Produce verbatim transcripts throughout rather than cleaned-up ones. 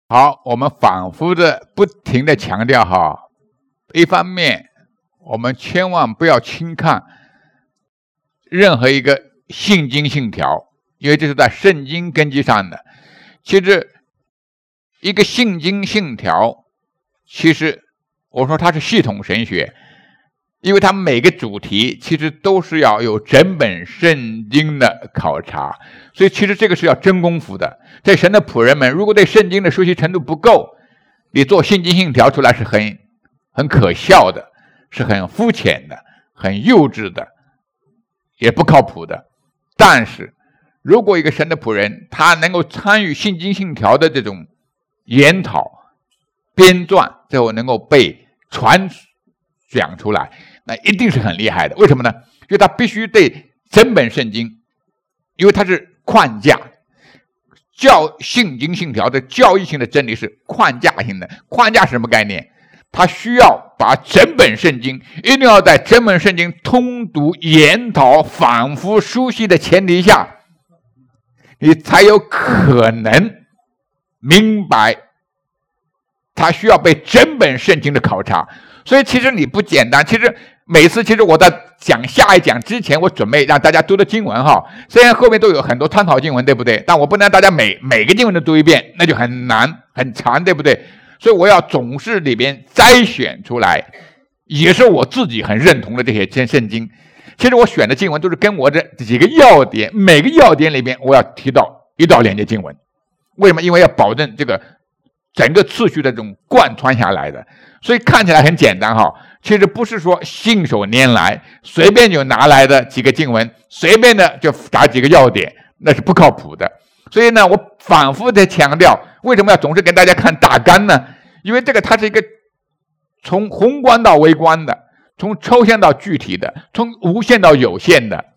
好，我们反复的不停的强调哈，一方面我们千万不要轻看任何一个信经信条，因为这是在圣经根基上的。其实一个信经信条，其实我说它是系统神学，因为它每个主题其实都是要有整本圣经的考察，所以其实这个是要真功夫的。在神的仆人们，如果对圣经的熟悉程度不够，你做信经信条出来是很很可笑的，是很肤浅的，很幼稚的，也不靠谱的。但是如果一个神的仆人他能够参与信经信条的这种研讨编撰，最后能够被传讲出来，那一定是很厉害的。为什么呢？因为他必须对整本圣经，因为它是框架，教信经信条的教义性的真理是框架性的。框架是什么概念？他需要把整本圣经，一定要在整本圣经通读研讨反复熟悉的前提下，你才有可能明白他需要被整本圣经的考察。所以其实你不简单。其实每次其实我在讲下一讲之前，我准备让大家读的经文哈，虽然后面都有很多参考经文，对不对？但我不能让大家每每个经文都读一遍，那就很难很长，对不对？所以我要总是里边摘选出来，也是我自己很认同的这些圣经。其实我选的经文都是跟我的几个要点，每个要点里边我要提到一到两节经文。为什么？因为要保证这个整个次序的这种贯穿下来的。所以看起来很简单哈，其实不是说信手拈来，随便就拿来的几个经文，随便的就打几个要点，那是不靠谱的。所以呢，我反复的强调，为什么要总是跟大家看大纲呢？因为这个它是一个从宏观到微观的，从抽象到具体的，从无限到有限的，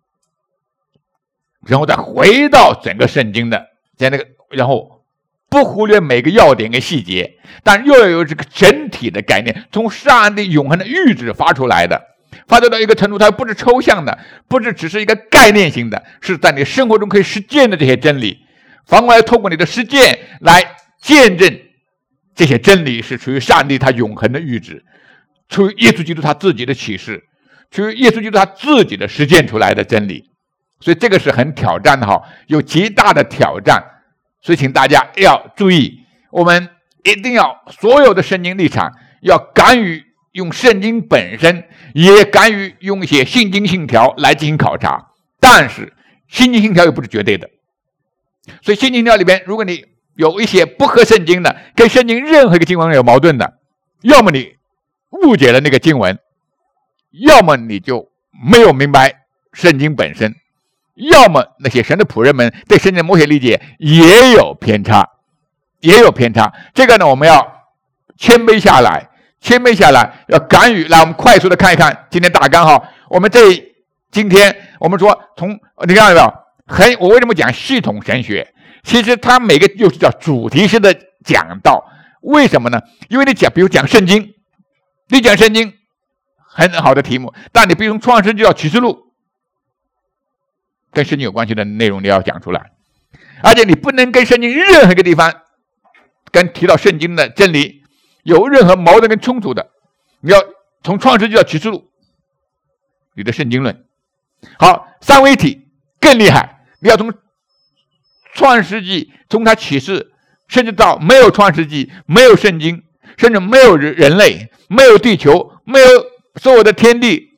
然后再回到整个圣经的在那个，然后不忽略每个要点跟细节，但又要有这个整体的概念，从上帝永恒的预旨发出来的，发展到一个程度，它不是抽象的，不是只是一个概念性的，是在你生活中可以实践的这些真理。反过来透过你的实践来见证这些真理是出于上帝他永恒的预旨，出于耶稣基督他自己的启示，出于耶稣基督他自己的实践出来的真理。所以这个是很挑战的哈，有极大的挑战。所以请大家要注意，我们一定要所有的圣经立场要敢于用圣经本身，也敢于用一些信经信条来进行考察。但是信经信条又不是绝对的，所以信经信条里边，如果你有一些不合圣经的，跟圣经任何一个经文有矛盾的，要么你误解了那个经文，要么你就没有明白圣经本身，要么那些神的仆人们对圣经的某些理解也有偏差，也有偏差。这个呢，我们要谦卑下来，谦卑下来，要敢于来。我们快速的看一看今天大纲哈。我们这今天我们说从你看到没有？很我为什么讲系统神学？其实它每个就是叫主题式的讲道。为什么呢？因为你讲，比如讲圣经，你讲圣经很好的题目，但你比如从创世纪到启示录，跟圣经有关系的内容你要讲出来，而且你不能跟圣经任何一个地方跟提到圣经的真理有任何矛盾跟冲突的，你要从创世纪到启示录，你的圣经论。好，三位一体更厉害，你要从创世纪，从他启示，甚至到没有创世纪，没有圣经，甚至没有人类，没有地球，没有所有的天地，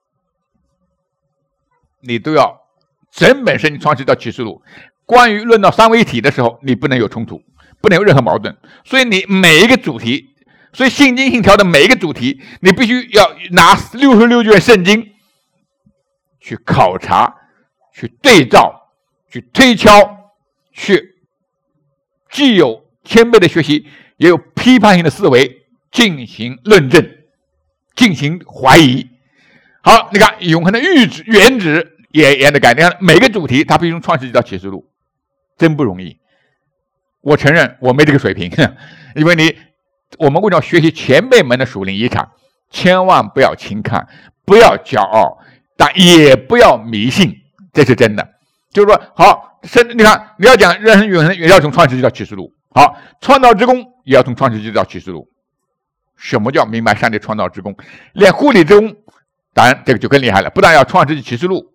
你都要整本圣经创世到启示录。关于论到三位一体的时候，你不能有冲突，不能有任何矛盾。所以你每一个主题，所以信经信条的每一个主题，你必须要拿六十六卷圣经去考察，去对照，去推敲，去既有谦卑的学习，也有批判性的思维进行论证，进行怀疑。好，你看永恒的预旨原旨也也的改，你看每个主题它必须从创世纪到启示录，真不容易。我承认我没这个水平，因为你我们为了学习前辈们的属灵遗产，千万不要轻看，不要骄傲，但也不要迷信，这是真的。就是说，好，你看你要讲人生永恒，也要从创世纪到启示录， 好，创造之功也要从创世纪到启示录。什么叫明白上帝创造之功？连护理之功，当然这个就更厉害了，不但要创世纪启示录，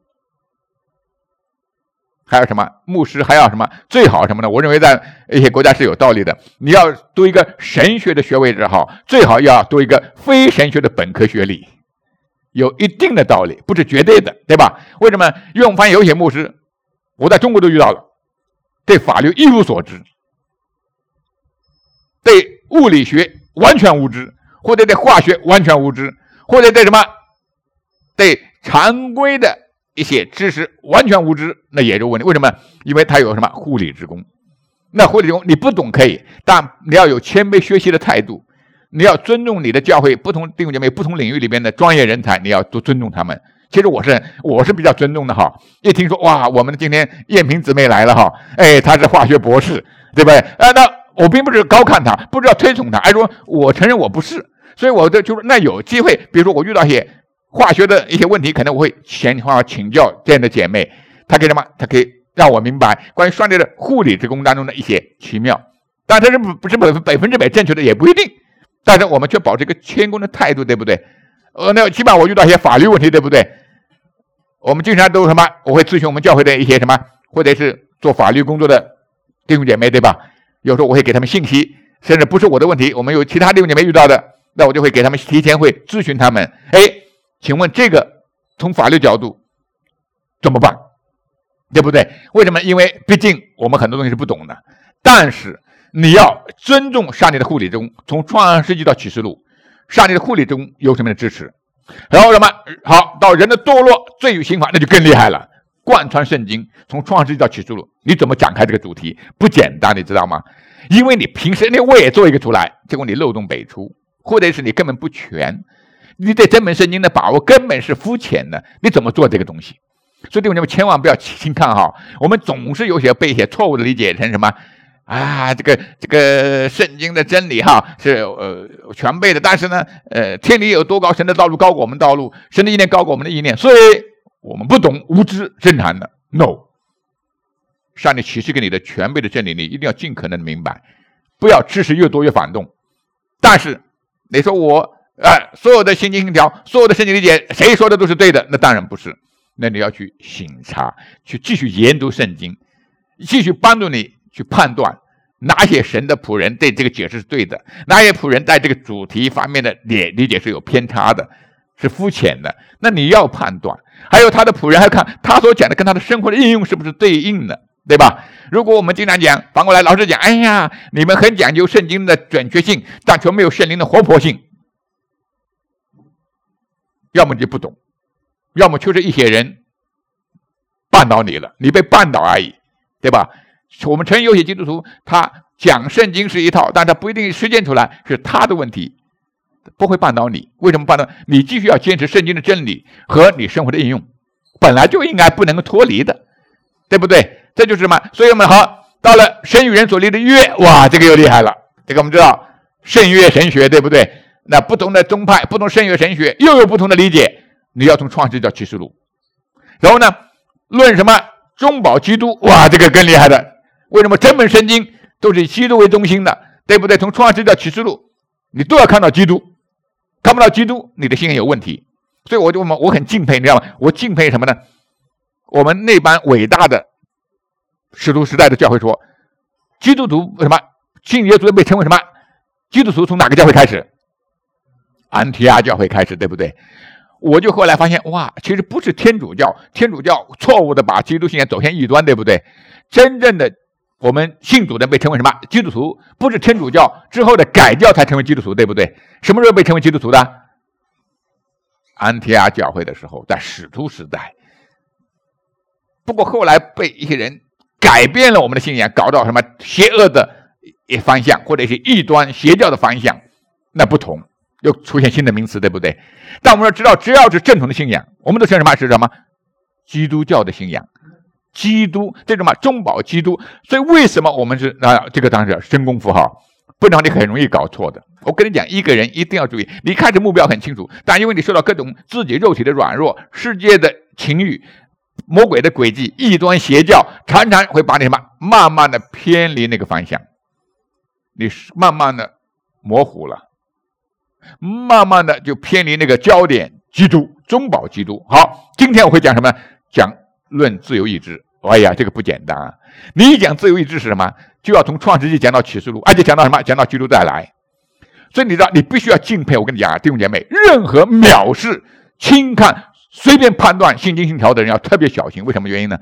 还有什么牧师，还要什么最好什么呢？我认为在一些国家是有道理的，你要读一个神学的学位之后，最好要读一个非神学的本科学历，有一定的道理，不是绝对的，对吧？为什么？因为我们发现有些牧师，我在中国都遇到了，对法律一无所知，对物理学完全无知，或者对化学完全无知，或者对什么对常规的一些知识完全无知，那也有问题。为什么？因为他有什么护理之功。那护理之功你不懂可以，但你要有谦卑学习的态度，你要尊重你的教会不同弟兄姐妹不同领域里边的专业人才，你要多尊重他们。其实我是我是比较尊重的哈。一听说哇，我们今天燕萍姊妹来了哈，哎，她是化学博士，对不对？啊，那我并不是高看她，不是要推崇她，而是说我承认我不是，所以我的就是那有机会，比如说我遇到一些化学的一些问题，可能我会闲话请教这样的姐妹，她可以什么？她可以让我明白关于上帝的护理之功当中的一些奇妙。但它是不不是百分百分之百正确的，也不一定。但是我们却保持一个谦恭的态度，对不对？呃，那起码我遇到一些法律问题，对不对？我们经常都什么？我会咨询我们教会的一些什么，或者是做法律工作的弟兄姐妹，对吧？有时候我会给他们信息，甚至不是我的问题，我们有其他弟兄姐妹遇到的，那我就会给他们提前会咨询他们。哎，请问这个从法律角度怎么办？对不对？为什么？因为毕竟我们很多东西是不懂的，但是你要尊重上帝的护理之功。从创世纪到启示录，上帝的护理之功有什么的支持？然后什么？好，到人的堕落、罪与刑罚，那就更厉害了。贯穿圣经，从创世纪到启示录，你怎么展开这个主题？不简单，你知道吗？因为你平时那我也做一个出来，结果你漏洞百出，或者是你根本不全，你对这本圣经的把握根本是肤浅的，你怎么做这个东西？所以弟兄姐妹千万不要轻看哈，我们总是有些被一些错误的理解成什么啊，这个这个圣经的真理哈是呃全备的，但是呢，呃天理有多高，神的道路高过我们道路，神的意念高过我们的意念，所以我们不懂，无知，正常的。No， 上帝启示给你的全备的真理，你一定要尽可能的明白，不要知识越多越反动。但是你说我呃所有的心经信条，所有的圣经理解，谁说的都是对的？那当然不是。那你要去省察，去继续研读圣经，继续帮助你去判断哪些神的仆人对这个解释是对的，哪些仆人在这个主题方面的理理解是有偏差的，是肤浅的。那你要判断，还有他的仆人还看他所讲的跟他的生活的应用是不是对应的，对吧？如果我们经常讲，反过来老师讲，哎呀，你们很讲究圣经的准确性，但却没有圣灵的活泼性，要么你就不懂，要么就是一些人绊倒你了，你被绊倒而已，对吧？我们承认有些基督徒他讲圣经是一套，但他不一定实践出来，是他的问题，不会绊倒你。为什么绊倒你？继续要坚持圣经的真理和你生活的应用，本来就应该不能够脱离的，对不对？这就是什么？所以我们好到了神与人所立的约，哇，这个又厉害了。这个我们知道圣约神学，对不对？那不同的宗派，不同圣约神学又有不同的理解。你要从创世到启示录，然后呢，论什么中保基督，哇，这个更厉害的。为什么整本圣经都是以基督为中心的，对不对？从创世到启示录，你都要看到基督，看不到基督，你的信仰有问题。所以我就我我很敬佩，你知道吗？我敬佩什么呢？我们那班伟大的使徒时代的教会说，基督徒什么信耶稣被称为什么？基督徒从哪个教会开始？安提阿教会开始，对不对？我就后来发现，哇，其实不是天主教，天主教错误的把基督信仰走向异端，对不对？真正的我们信主的被称为什么？基督徒，不是天主教之后的改教才成为基督徒，对不对？什么时候被称为基督徒的？安提阿教会的时候，在使徒时代。不过后来被一些人改变了我们的信仰，搞到什么邪恶的方向，或者是异端邪教的方向，那不同。又出现新的名词，对不对？但我们要知道，只要是正统的信仰，我们都称什么？是什么？基督教的信仰，基督这什么中保基督。所以为什么我们是啊？这个当然是真功夫哈，不然你很容易搞错的。我跟你讲，一个人一定要注意，你开始目标很清楚，但因为你受到各种自己肉体的软弱、世界的情欲、魔鬼的诡计、异端邪教，常常会把你什么慢慢的偏离那个方向。 你慢慢的模糊了，慢慢的就偏离那个焦点，基督，中保基督。好，今天我会讲什么？讲论自由意志。哎呀，这个不简单啊！你一讲自由意志是什么？就要从创世纪讲到启示录，而且讲到什么？讲到基督再来。所以你知道，你必须要敬佩。我跟你讲啊，弟兄姐妹，任何藐视、轻看、随便判断信经信条的人要特别小心。为什么原因呢？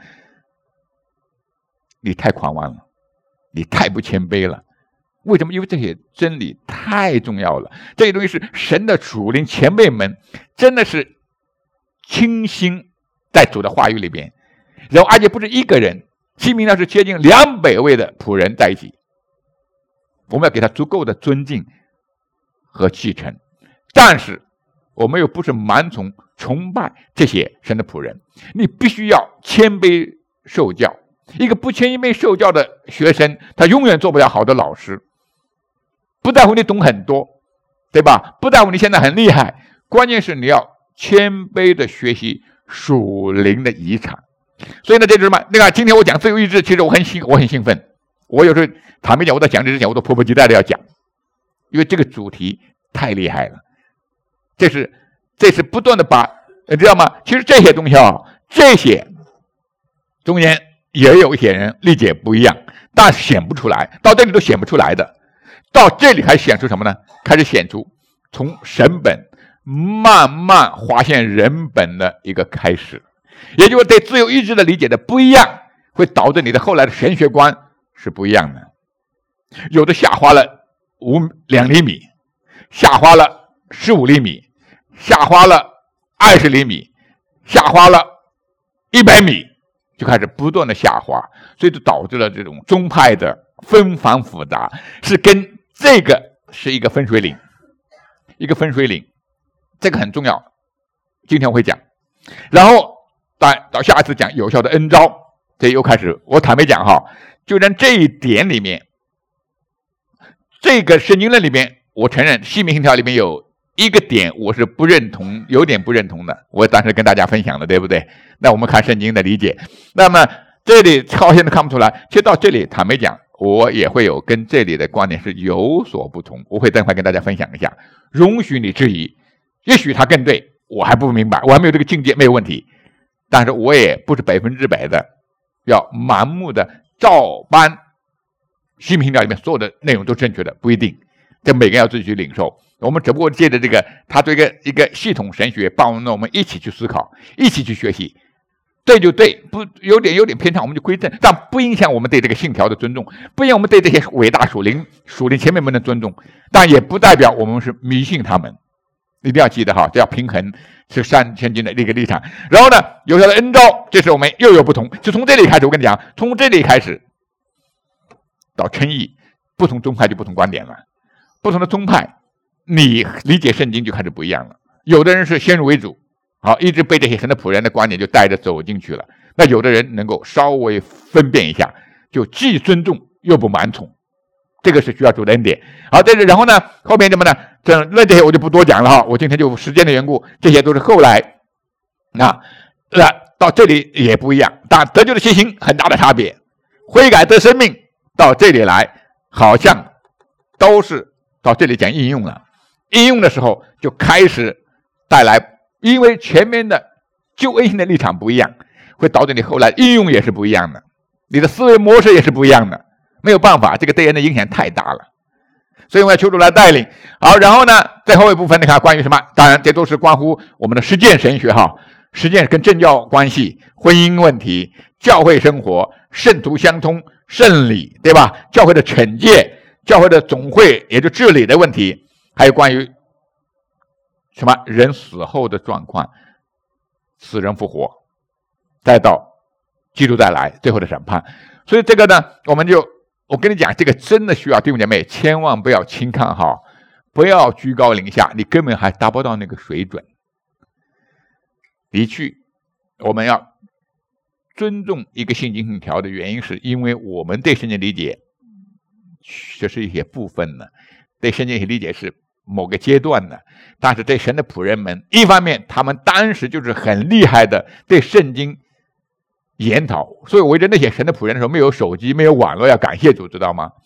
你太狂妄了，你太不谦卑了。为什么？因为这些真理太重要了，这些东西是神的属灵前辈们真的是倾心在主的话语里边，然后而且不是一个人，西明呢是接近两百位的仆人在一起，我们要给他足够的尊敬和继承，但是我们又不是蛮从崇拜这些神的仆人，你必须要谦卑受教。一个不谦卑受教的学生，他永远做不了好的老师。不在乎你懂很多，对吧？不在乎你现在很厉害，关键是你要谦卑的学习属灵的遗产。所以呢，这就是什么？那个今天我讲自由意志，其实我很兴，我很兴奋。我有时候坦白讲，我在讲这之前，我都迫不及待的要讲，因为这个主题太厉害了。这是这是不断的把，你知道吗？其实这些东西啊，这些中间也有一些人理解不一样，但显不出来，到这里都显不出来的。到这里开始显出什么呢？开始显出从神本慢慢划现人本的一个开始，也就是对自由意志的理解的不一样，会导致你的后来的神学观是不一样的。有的下滑了五两厘米，下滑了十五厘米，下滑了二十厘米，下滑了一百米，就开始不断的下滑，所以就导致了这种宗派的纷繁复杂，是跟这个是一个分水岭，一个分水岭，这个很重要。今天我会讲，然后到到下一次讲有效的恩召，这又开始。我坦白讲哈，就在这一点里面，这个圣经论里面，我承认西敏信条里面有一个点我是不认同，有点不认同的，我当时跟大家分享的，对不对？那我们看圣经的理解，那么这里靠现在看不出来，其实到这里坦白讲，我也会有跟这里的观点是有所不同，我会等会跟大家分享一下，容许你质疑，也许他更对，我还不明白，我还没有这个境界，没有问题，但是我也不是百分之百的要盲目的照搬西敏信条里面所有的内容都正确的，不一定，这每个人要自己去领受。我们只不过借着这个他对一个一个系统神学，帮我们一起去思考，一起去学习。对就对，不有点有点偏差，我们就归正，但不影响我们对这个信条的尊重，不影响我们对这些伟大属灵属灵前辈们的尊重，但也不代表我们是迷信他们，一定要记得哈，这要平衡是善圣经的一个立场。然后呢，有效的恩召，这是我们又有不同，就从这里开始，我跟你讲，从这里开始到称义，不同宗派就不同观点了，不同的宗派，你理解圣经就开始不一样了。有的人是先入为主。好，一直被这些神的仆人的观点就带着走进去了。那有的人能够稍微分辨一下，就既尊重又不蛮从，这个是需要主的恩典。好，这是然后呢，后面怎么呢？这那这些我就不多讲了哈，我今天就时间的缘故，这些都是后来啊，那到这里也不一样，但得救的信心很大的差别，悔改得生命到这里来，好像都是到这里讲应用了。应用的时候就开始带来。因为前面的救恩性的立场不一样，会导致你后来应用也是不一样的，你的思维模式也是不一样的，没有办法，这个对人的影响太大了，所以我要求主来带领。好，然后呢，最后一部分你看关于什么？当然这都是关乎我们的实践神学哈，实践跟政教关系、婚姻问题、教会生活、圣徒相通、圣礼，对吧？教会的惩戒、教会的总会也就治理的问题，还有关于什么人死后的状况，死人复活，再到基督再来最后的审判。所以这个呢，我们就我跟你讲，这个真的需要弟兄姐妹千万不要轻看哈，不要居高临下，你根本还达不到那个水准。的确，我们要尊重一个信经信条的原因，是因为我们对圣经理解这是一些部分呢，对圣经理解是某个阶段的，但是对神的仆人们，一方面他们当时就是很厉害的对圣经研讨，所以我觉得那些神的仆人的时候没有手机没有网络，要感谢主，知道吗？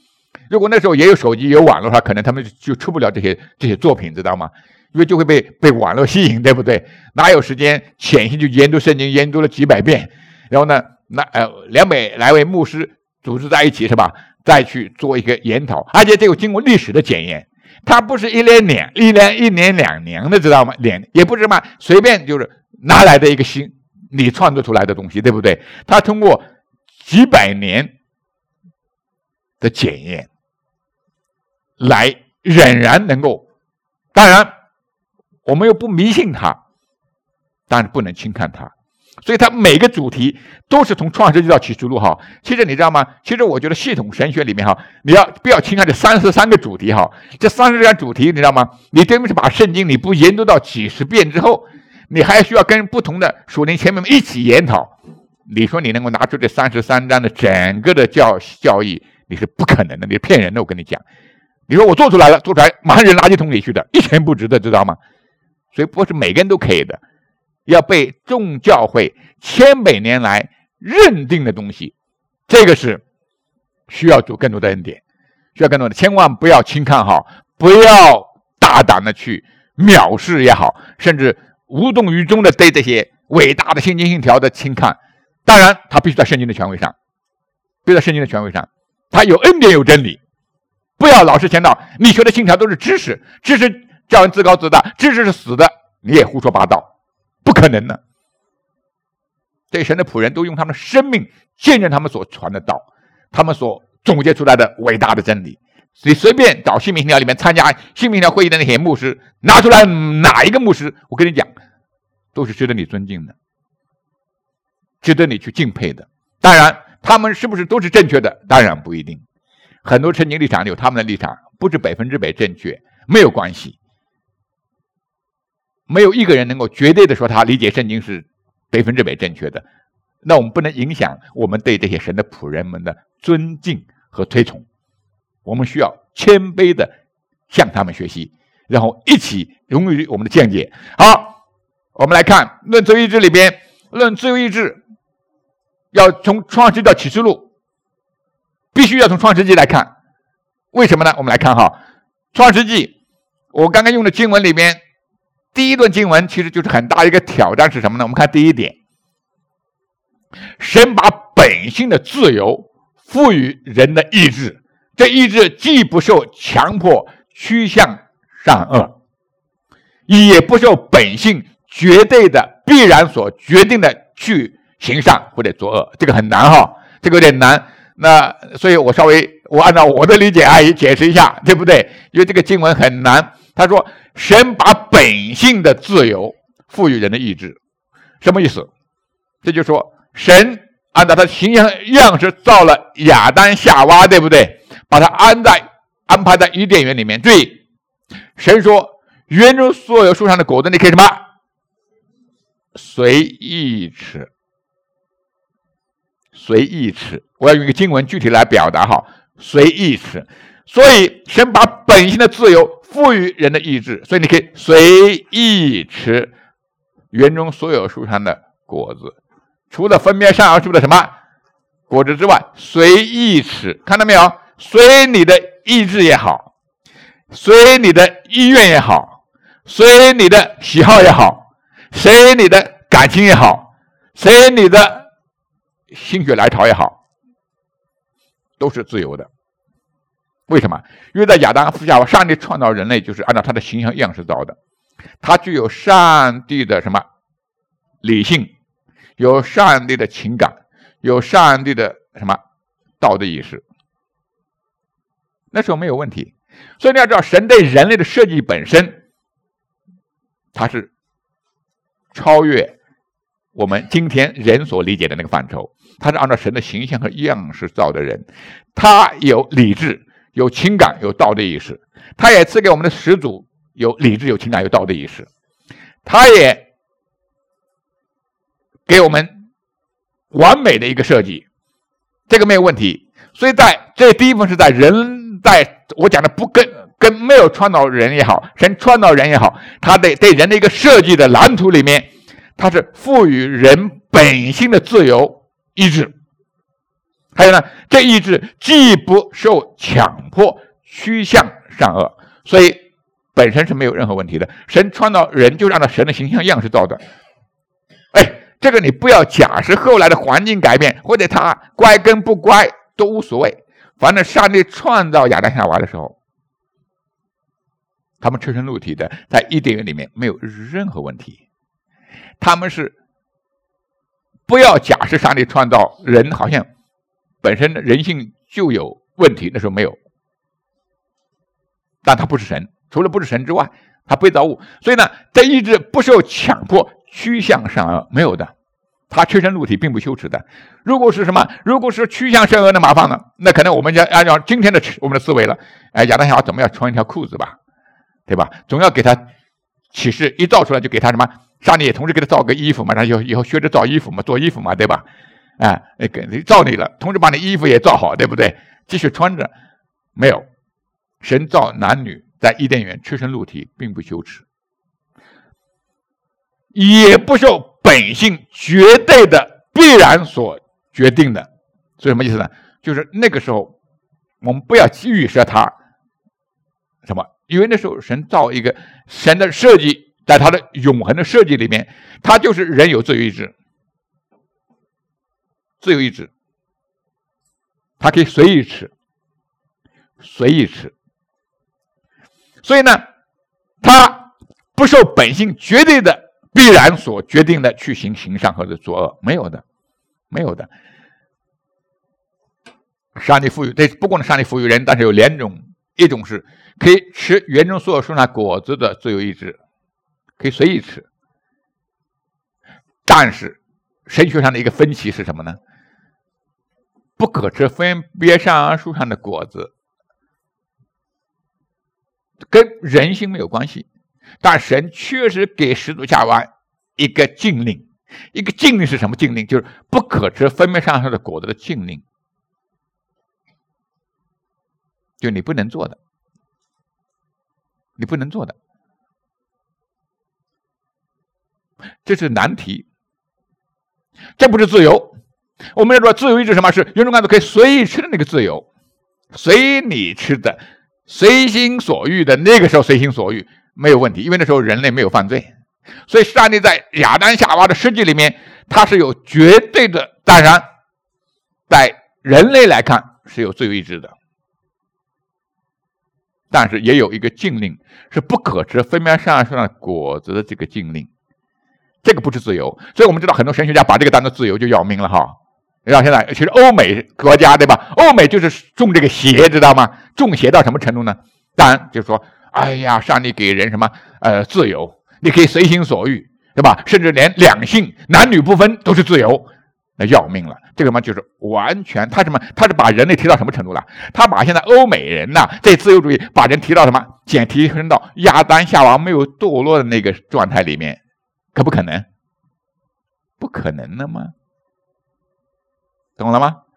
如果那时候也有手机有网络的话，可能他们就出不了这些这些作品，知道吗？因为就会被被网络吸引，对不对？哪有时间潜心去研读圣经，研读了几百遍，然后呢，那呃两百来位牧师组织在一起是吧？再去做一个研讨，而且这个经过历史的检验，它不是一年两一年一年两年的，知道吗？两也不是嘛，随便就是拿来的一个新你创作出来的东西，对不对？它通过几百年的检验，来仍然能够，当然我们又不迷信它，但是不能轻看它。所以它每个主题都是从创世纪到启示录哈。其实你知道吗？其实我觉得系统神学里面哈，你要不要轻看这三十三个主题哈？这三十三主题你知道吗？你对不是把圣经你不研读到几十遍之后，你还需要跟不同的属灵前辈们一起研讨。你说你能够拿出这三十三章的整个的教教义，你是不可能的，你是骗人的。我跟你讲，你说我做出来了，做出来马上扔垃圾桶里去的，一钱不值的，知道吗？所以不是每个人都可以的，要被众教会千百年来认定的东西，这个是需要做更多的恩典，需要更多的，千万不要轻看哈，不要大胆的去藐视也好，甚至无动于衷的对这些伟大的信经信条的轻看。当然，它必须在圣经的权威上，必须在圣经的权威上，它有恩典有真理，不要老是强调你学的信条都是知识，知识叫人自高自大，知识是死的，你也胡说八道，不可能的。这神的仆人都用他们的生命见证他们所传的道，他们所总结出来的伟大的真理。你随便找新民信条里面参加新民信条会议的那些牧师，拿出来哪一个牧师，我跟你讲，都是值得你尊敬的，值得你去敬佩的。当然他们是不是都是正确的，当然不一定，很多圣经立场有他们的立场，不是百分之百正确，没有关系。没有一个人能够绝对的说他理解圣经是百分之百正确的，那我们不能影响我们对这些神的仆人们的尊敬和推崇。我们需要谦卑的向他们学习，然后一起荣誉我们的见解。好，我们来看论自由意志里边，论自由意志要从创世纪到启示录，必须要从创世纪来看。为什么呢？我们来看哈，创世纪我刚刚用的经文里面，第一段经文其实就是很大一个挑战是什么呢？我们看第一点，神把本性的自由赋予人的意志，这意志既不受强迫趋向善恶，也不受本性绝对的必然所决定的去行善或者作恶。这个很难哈，这个有点难。那所以我稍微我按照我的理解阿姨解释一下，对不对？因为这个经文很难。他说神把本性的自由赋予人的意志，什么意思？这就是说神按照他的形象样式造了亚当夏娃，对不对？把他安在安排在伊甸园里面。注意，神说园中所有树上的果子你可以什么？随意吃，随意吃。我要用一个经文具体来表达哈，随意吃。所以神把本性的自由赋予人的意志，所以你可以随意吃园中所有树上的果子，除了分别善恶树的什么果子之外，随意吃。看到没有？随你的意志也好，随你的意愿也好，随你的喜好也好，随你的感情也好，随你的心血来潮也好，都是自由的。为什么？因为在亚当夏娃，上帝创造人类就是按照他的形象样式造的，他具有上帝的什么理性，有上帝的情感，有上帝的什么道德意识，那时候没有问题。所以你要知道，神对人类的设计本身，它是超越我们今天人所理解的那个范畴，它是按照神的形象和样式造的人，他有理智，有情感，有道德意识，他也赐给我们的始祖有理智，有情感，有道德意识，他也给我们完美的一个设计，这个没有问题。所以在这第一部分是在人，在我讲的不跟跟没有创造人也好，神创造人也好，他对对人的一个设计的蓝图里面，他是赋予人本性的自由意志。 还有呢，这意志既不受强迫趋向善恶，所以本身是没有任何问题的。神创造人就是按照神的形象样式造的。哎，这个你不要假设后来的环境改变，或者他乖跟不乖都无所谓。反正上帝创造亚当夏娃的时候，他们赤身露体的，在伊甸园里面没有任何问题。他们是不要假设上帝创造人好像本身的人性就有问题，那时候没有。但他不是神，除了不是神之外，他被造物，所以呢，这意志不受强迫趋向善恶，没有的。他赤身露体并不羞耻的。如果是什么？如果是趋向善恶的麻烦呢？那可能我们要按照今天的我们的思维了。哎，亚当夏娃怎么要穿一条裤子吧？对吧？总要给他启示，一造出来就给他什么？上帝也同时给他造个衣服嘛，然后以后学着造衣服嘛，做衣服嘛，对吧？哎，给造你了，同时把你衣服也造好，对不对？继续穿着。没有，神造男女在伊甸园赤身露体，并不羞耻，也不受本性绝对的必然所决定的。所以什么意思呢？就是那个时候我们不要预设他什么，因为那时候神造一个，神的设计在他的永恒的设计里面，他就是人有自由意志，自由意志，他可以随意吃，随意吃。所以呢，他不受本性绝对的必然所决定的去行行善或者作恶，没有的，没有的。上帝赋予，这不光是上帝赋予人，但是有两种，一种是可以吃园中所有树上果子的自由意志，可以随意吃。但是神学上的一个分歧是什么呢？不可吃分别善恶树上的果子，跟人性没有关系，但神确实给始祖夏娃一个禁令。一个禁令是什么禁令？就是不可吃分别善恶的果子的禁令，就你不能做的，你不能做的，这是难题。这不是自由。我们要说自由意志什么？是有种感觉可以随意吃的那个自由，随你吃的，随心所欲的。那个时候随心所欲没有问题，因为那时候人类没有犯罪，所以上帝在亚当夏娃的设计里面，它是有绝对的，当然在人类来看是有自由意志的，但是也有一个禁令，是不可吃分别善恶树上的果子的这个禁令。这个不是自由，所以我们知道很多神学家把这个当作自由就要命了哈。然后现在其实欧美国家对吧？欧美就是种这个邪，知道吗？种邪到什么程度呢？当然就是说，哎呀，上帝给人什么呃自由，你可以随心所欲，对吧？甚至连两性男女不分都是自由，那要命了。这个嘛就是完全他什么？他是把人类提到什么程度了？他把现在欧美人呐、啊，这自由主义把人提到什么？简提升到亚当夏娃没有堕落的那个状态里面。可不可能？不可能的吗？懂了吗？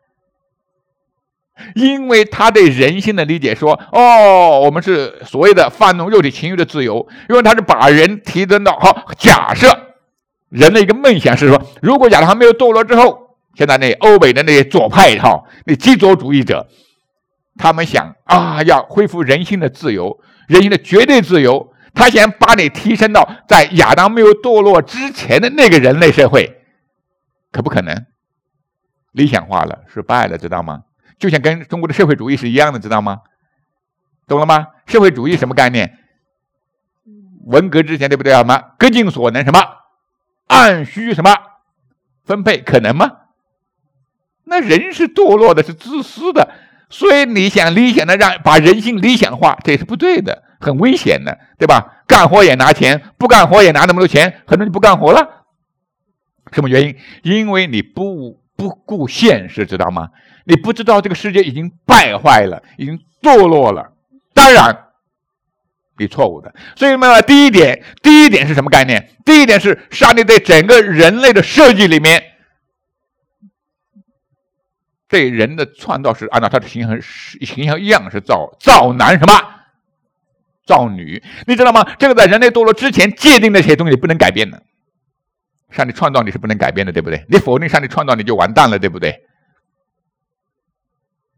因为他对人性的理解说，哦，我们是所谓的放纵肉体情欲的自由，因为他是把人提升到好。假设人的一个梦想是说，如果亚当还没有堕落之后，现在那欧美的那些左派哈，那极左主义者，他们想啊，要恢复人性的自由，人性的绝对自由。他想把你提升到在亚当没有堕落之前的那个人类社会，可不可能？理想化了，失败了，知道吗？就像跟中国的社会主义是一样的，知道吗？懂了吗？社会主义什么概念？文革之前对不对啊？什么各尽所能，什么按需什么分配，可能吗？那人是堕落的，是自私的，所以你想理想的让把人性理想化，这也是不对的。很危险的，对吧？干活也拿钱，不干活也拿那么多钱，很多人不干活了。什么原因？因为你不不顾现实，知道吗？你不知道这个世界已经败坏了，已经堕落了。当然，你错误的。所以呢，第一点，第一点是什么概念？第一点是上帝对整个人类的设计里面，对人的创造是按照他的形象形象样式造造男什么？造女，你知道吗？这个在人类堕落之前界定的这些东西不能改变的。上帝创造你是不能改变的，对不对？你否定上帝创造你就完蛋了，对不对？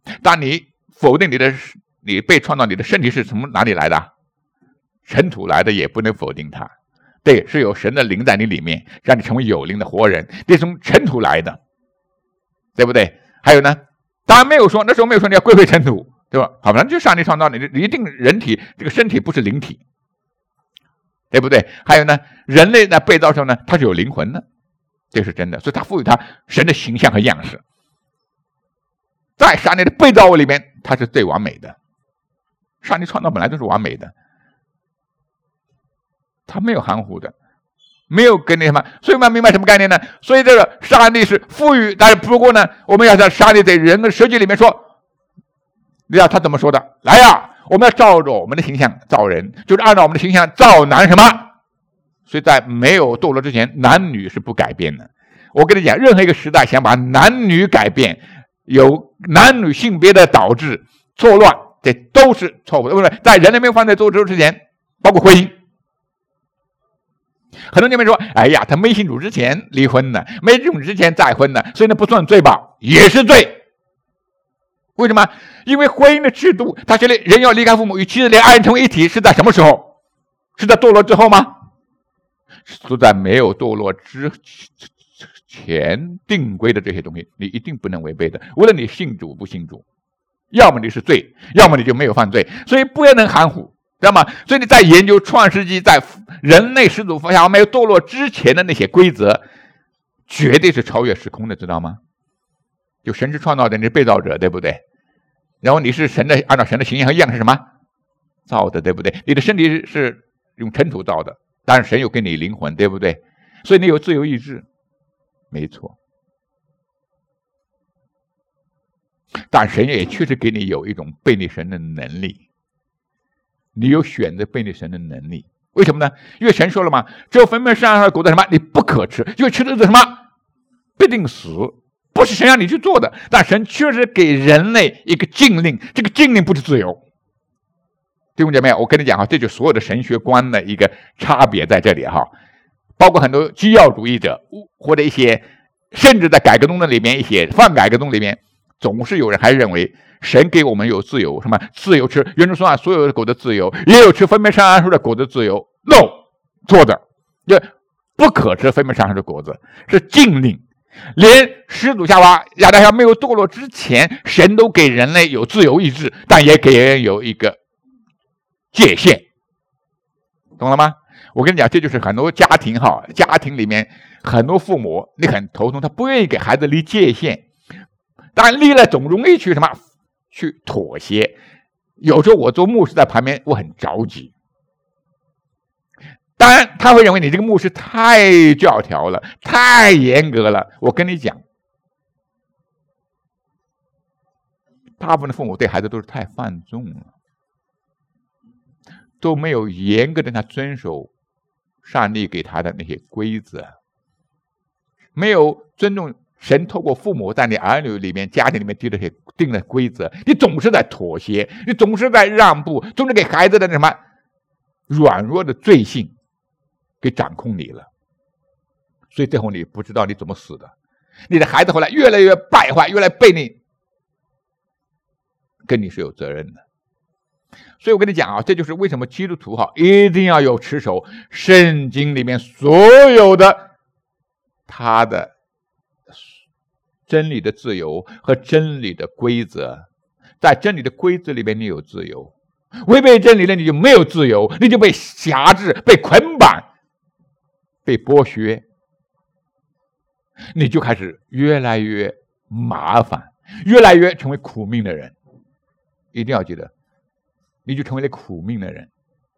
当你否定你的你被创造你的身体是从哪里来的？尘土来的，也不能否定它。对，是有神的灵在你里面，让你成为有灵的活人，这是从尘土来的，对不对？还有呢，当然没有说，那时候没有说你要归回尘土，对吧？好，那就上帝创造你，你一定人体这个身体不是灵体，对不对？还有呢，人类呢被造的时候呢，它是有灵魂的，这是真的，所以他赋予他神的形象和样式。在上帝的被造物里面，它是最完美的。上帝创造本来就是完美的，他没有含糊的，没有跟那什么，所以我们要明白什么概念呢？所以这个上帝是赋予，但是不过呢，我们要在上帝对人的设计里面说，你知道他怎么说的？来呀，我们要照着我们的形象造人，就是按照我们的形象造男什么？所以在没有堕落之前，男女是不改变的。我跟你讲，任何一个时代想把男女改变，有男女性别的导致错乱，这都是错误的。为什么？在人类没有犯罪做之前，包括婚姻，很多人们说：“哎呀，他没信主之前离婚呢，没信主之前再婚呢，所以那不算罪吧？也是罪。为什么？因为婚姻的制度，他这里人要离开父母，与妻子两爱人成为一体，是在什么时候？是在堕落之后吗？是在没有堕落之前定规的这些东西，你一定不能违背的。无论你信主不信主，要么你是罪，要么你就没有犯罪，所以不能含糊。”知道吗？所以你在研究创世纪，在人类始祖发下没有堕落之前的那些规则，绝对是超越时空的，知道吗？就神是创造的，你是被造者，对不对？然后你是神的，按照神的形象和样式什么造的，对不对？你的身体是用尘土造的，但是神有给你灵魂，对不对？所以你有自由意志，没错。但神也确实给你有一种背逆神的能力。你有选择背逆神的能力，为什么呢？因为神说了嘛，只有分别善恶的果子什么你不可吃，因为吃的是什么必定死，不是神让你去做的。但神确实给人类一个禁令，这个禁令不是自由。弟兄姐妹，我跟你讲哈，这就是所有的神学观的一个差别在这里哈。包括很多基要主义者或者一些，甚至在改革宗的里面一些反改革宗里面，总是有人还认为。神给我们有自由，什么自由吃原著说啊，所有的果的自由，也有吃分别善恶树的果的自由。no， 错的，就不可吃分别善恶树的果子，是禁令。连始祖夏娃亚当夏没有堕落之前，神都给人类有自由意志，但也给人有一个界限，懂了吗？我跟你讲，这就是很多家庭哈，家庭里面很多父母你很头痛，他不愿意给孩子立界限，但立了总容易去什么？去妥协。有时候我做牧师在旁边，我很着急。当然他会认为你这个牧师太教条了，太严格了。我跟你讲，大部分的父母对孩子都是太放纵了，都没有严格的他遵守上帝给他的那些规则，没有尊重神透过父母在你儿女里面、家庭里面定的定的规则，你总是在妥协，你总是在让步，总是给孩子的什么软弱的罪性给掌控你了，所以最后你不知道你怎么死的，你的孩子后来越来越败坏，越来越背逆，跟你是有责任的。所以我跟你讲啊，这就是为什么基督徒哈一定要有持守圣经里面所有的他的真理的自由和真理的规则。在真理的规则里面你有自由，违背真理了你就没有自由，你就被辖制、被捆绑、被剥削，你就开始越来越麻烦，越来越成为苦命的人。一定要记得，你就成为了苦命的人。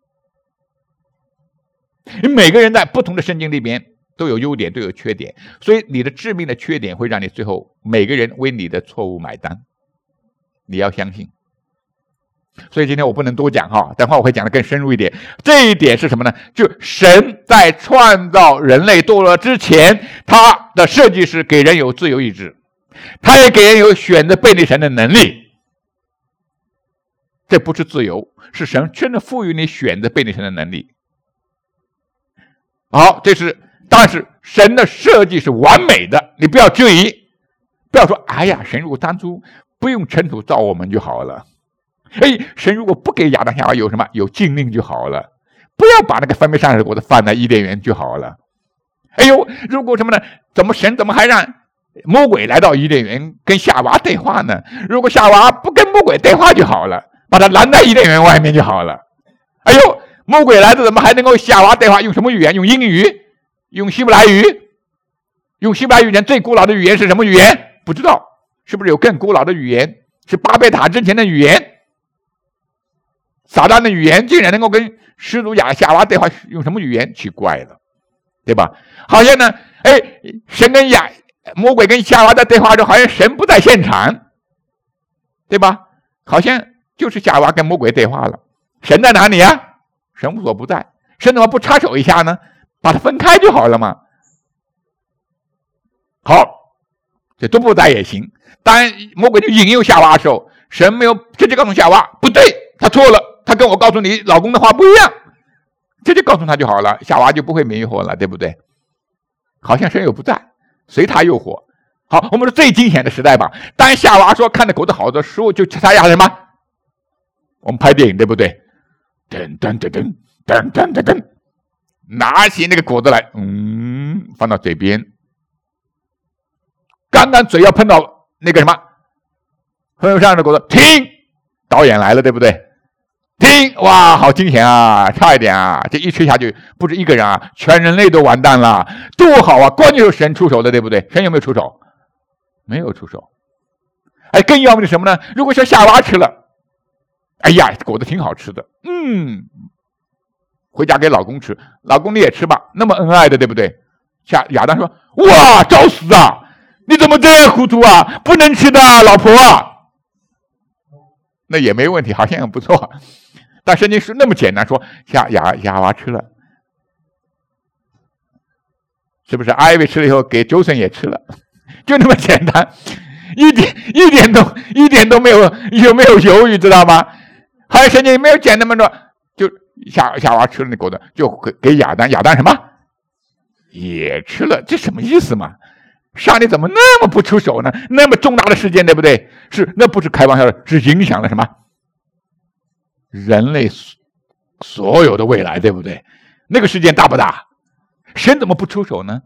你每个人在不同的圣经里边都有优点，都有缺点，所以你的致命的缺点会让你最后每个人为你的错误买单，你要相信。所以今天我不能多讲哈，等会我会讲得更深入一点。这一点是什么呢？就神在创造人类堕落之前，他的设计是给人有自由意志，他也给人有选择背逆神的能力。这不是自由，是神真的赋予你选择背逆神的能力。好，这是但是神的设计是完美的，你不要质疑，不要说哎呀，神如果当初不用尘土造我们就好了。哎，神如果不给亚当夏娃有什么有禁令就好了，不要把那个分别善恶的果子放在伊甸园就好了。哎呦，如果什么呢？怎么神怎么还让魔鬼来到伊甸园跟夏娃对话呢？如果夏娃不跟魔鬼对话就好了，把他拦在伊甸园外面就好了。哎呦，魔鬼来的怎么还能够夏娃对话？用什么语言？用英语？用希伯来语？用希伯来语言最古老的语言是什么语言？不知道，是不是有更古老的语言？是巴别塔之前的语言？撒旦的语言竟然能够跟始祖亚夏娃对话，用什么语言？奇怪了，对吧？好像呢，哎，神跟亚魔鬼跟夏娃在对话中，好像神不在现场，对吧？好像就是夏娃跟魔鬼对话了，神在哪里啊？神无所不在，神怎么不插手一下呢？把它分开就好了嘛。好，这都不在也行。当然，魔鬼就引诱夏娃的时候，神没有直接告诉夏娃，不对，他错了。他跟我告诉你老公的话不一样，这就告诉他就好了，夏娃就不会迷惑了，对不对？好像神又不在，随他诱惑。好，我们说最惊险的时代吧。当夏娃说看着果子好的食物，就撒下什么？我们拍电影对不对？噔噔噔噔噔噔噔噔，拿起那个果子来，嗯，放到嘴边，刚刚嘴要碰到那个什么分别善恶的果子，停！导演来了，对不对？听，哇，好惊险啊！差一点啊，这一吹下去，不止一个人啊，全人类都完蛋了，多好啊！关键就是神出手的，对不对？神有没有出手？没有出手。哎，更要命的什么呢？如果说夏娃吃了，哎呀，果子挺好吃的，嗯，回家给老公吃，老公你也吃吧，那么恩爱的，对不对？夏亚当说：“哇，找死啊！你怎么这样糊涂啊？不能吃的，老婆啊！”那也没问题，好像很不错。但圣经是那么简单说，夏亚亚娃吃了，是不是？艾薇吃了以后，给周森也吃了，就那么简单，一点一点都一点都没有有没有犹豫，知道吗？还有圣经没有讲那么多，就夏夏娃吃了那果子，就给亚当，亚当什么也吃了，这什么意思嘛？上帝怎么那么不出手呢？那么重大的事件，对不对？是，那不是开玩笑的，是影响了什么？人类所有的未来，对不对？那个事件大不大？神怎么不出手呢？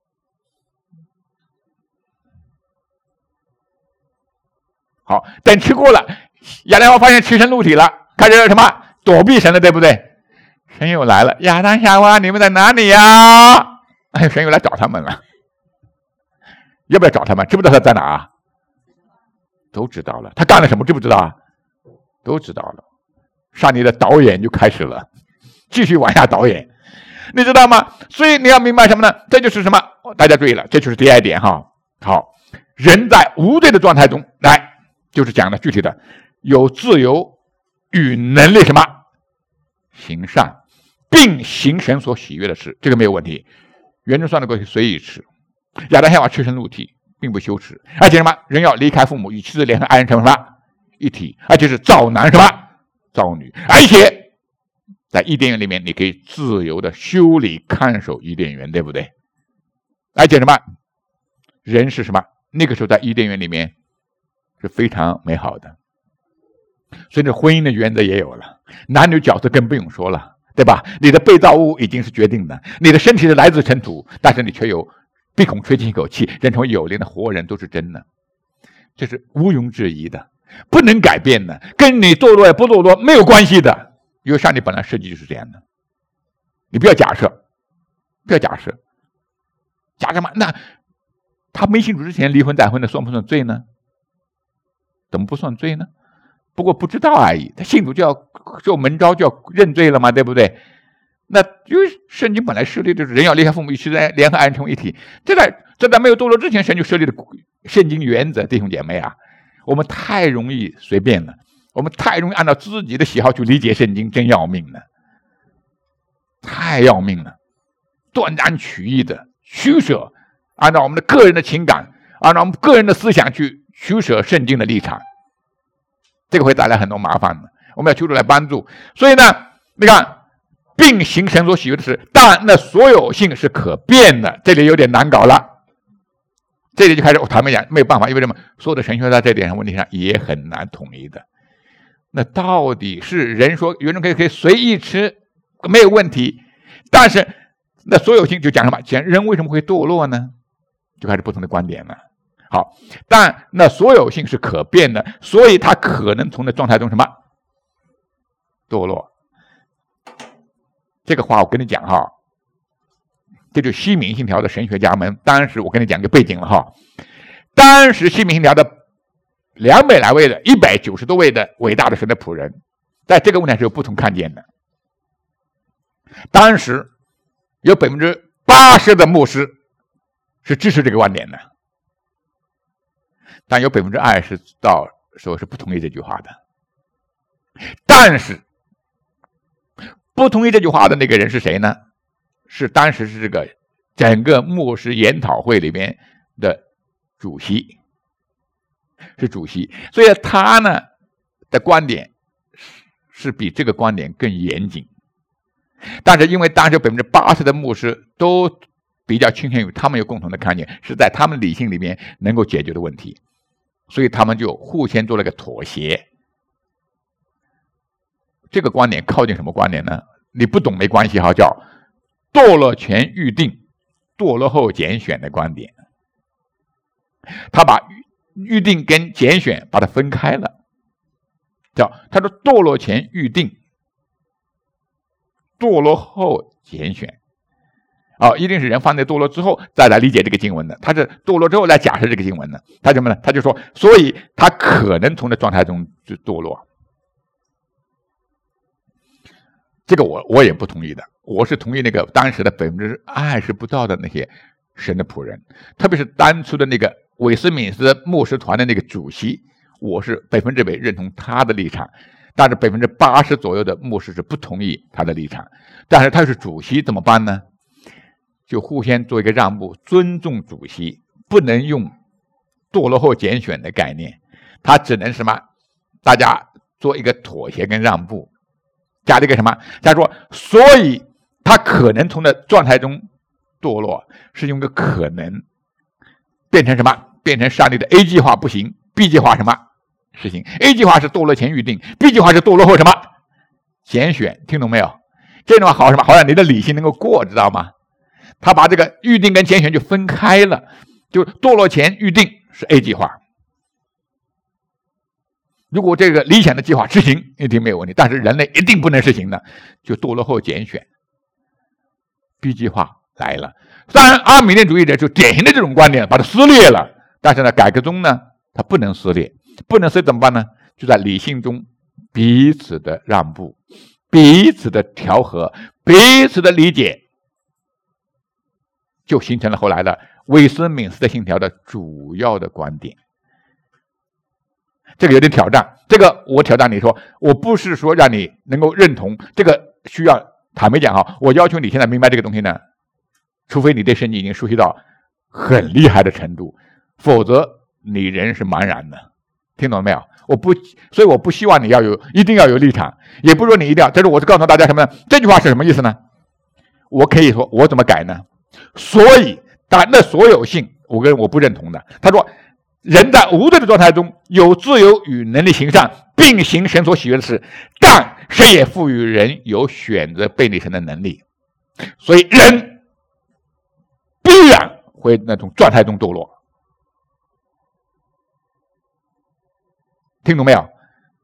好，等吃过了，亚当发现赤身露体了，开始什么躲避神了，对不对？神又来了，亚当夏娃，你们在哪里呀？哎，神又来找他们了。要不要找他们？知不知道他在哪啊？都知道了。他干了什么？知不知道啊？都知道了。上帝的导演就开始了，继续往下导演，你知道吗？所以你要明白什么呢？这就是什么？大家注意了，这就是第二点哈。好，人在无罪的状态中，来就是讲的具体的，有自由与能力什么行善，并行神所喜悦的事，这个没有问题。原则上的过去随意吃。亚当夏娃赤身露体，并不羞耻，而且什么？人要离开父母，与妻子联合，爱人成为什么一体，而且是造男什么造女，而且在伊甸园里面，你可以自由的修理看守伊甸园，对不对？而且什么？人是什么？那个时候在伊甸园里面是非常美好的，所以这婚姻的原则也有了，男女角色更不用说了，对吧？你的被造物已经是决定的，你的身体是来自尘土，但是你却有鼻孔吹进一口气，人成有灵的活人，都是真的，这是毋庸置疑的，不能改变的，跟你堕落也不堕落没有关系的，因为上帝本来设计就是这样的。你不要假设，不要假设，假设嘛？那他没信主之前离婚再婚的算不算罪呢？怎么不算罪呢？不过不知道而已。他信主就要受门召，就要认罪了嘛，对不对？那因为圣经本来设立的就是人要离开父母，与妻子联合，爱人成为一体。这在这在没有堕落之前，神就设立的圣经原则，弟兄姐妹啊，我们太容易随便了，我们太容易按照自己的喜好去理解圣经，真要命了，太要命了，断章取义的取舍，按照我们的个人的情感，按照我们个人的思想去取舍圣经的立场，这个会带来很多麻烦的。我们要求主来帮助。所以呢，你看，并行神所喜悦的事，但那所有性是可变的，这里有点难搞了。 这里就开始，我坦白讲没有办法，因为什么？所有的神学在这点上问题上也很难统一的。那到底是人说有人可以可以随意吃没有问题，但是那所有性就讲什么？讲人为什么会堕落呢？就开始不同的观点了。好，但那所有性是可变的，所以它可能从那状态中什么堕落。这个话我跟你讲哈，这就是西敏信条的神学家们。当时我跟你讲个背景了哈，当时西敏信条的两百来位的、一百九十多位的伟大的神的仆人，在这个问题上是有不同看见的。当时有百分之八十的牧师是支持这个观点的，但有百分之二十到说是不同意这句话的。但是不同意这句话的那个人是谁呢？是当时是这个整个牧师研讨会里面的主席，是主席，所以他呢的观点是比这个观点更严谨。但是因为当时百分之八十的牧师都比较倾向于他们有共同的看见，是在他们理性里面能够解决的问题，所以他们就互相做了个妥协。这个观点靠近什么观点呢？你不懂没关系哈，叫堕落前预定，堕落后拣选的观点。他把预定跟拣选把它分开了，叫他说堕落前预定，堕落后拣选。哦，一定是人犯罪堕落之后再来理解这个经文的，他是堕落之后来假设这个经文的。他什么呢？他就说，所以他可能从这状态中就堕落。这个我我也不同意的，我是同意那个当时的百分之二十不到的那些神的仆人，特别是当初的那个韦斯敏斯特牧师团的那个主席，我是百分之百认同他的立场，但是百分之八十左右的牧师是不同意他的立场。但是他是主席怎么办呢？就互相做一个让步，尊重主席，不能用堕落后拣选的概念，他只能什么？大家做一个妥协跟让步。加了一个什么？他说，所以他可能从的状态中堕落，是用个可能变成什么？变成上帝的 A 计划不行 ，B 计划什么实行 ？A 计划是堕落前预定 ，B 计划是堕落后什么拣选？听懂没有？这种话好什么？好让你的理性能够过，知道吗？他把这个预定跟拣选就分开了，就堕落前预定是 A 计划。如果这个理想的计划实行，一定没有问题，但是人类一定不能实行的，就堕落后拣选 B 计划来了。当然阿米念主义者就典型的这种观点，把它撕裂了。但是呢，改革中呢，它不能撕裂，不能撕裂怎么办呢？就在理性中彼此的让步，彼此的调和，彼此的理解，就形成了后来的威斯敏斯特信条的主要的观点。这个有点挑战，这个我挑战你说，我不是说让你能够认同，这个需要坦白讲哈，我要求你现在明白这个东西呢，除非你对圣经已经熟悉到很厉害的程度，否则你人是茫然的，听懂了没有？我不，所以我不希望你要有一定要有立场，也不是说你一定要，但是我是告诉大家什么呢？这句话是什么意思呢？我可以说我怎么改呢？所以但那所有性我跟我不认同的。他说人在无罪的状态中有自由与能力行善，并行神所喜悦的事，但神也赋予人有选择背离神的能力，所以人必然会那种状态中堕落。听懂没有？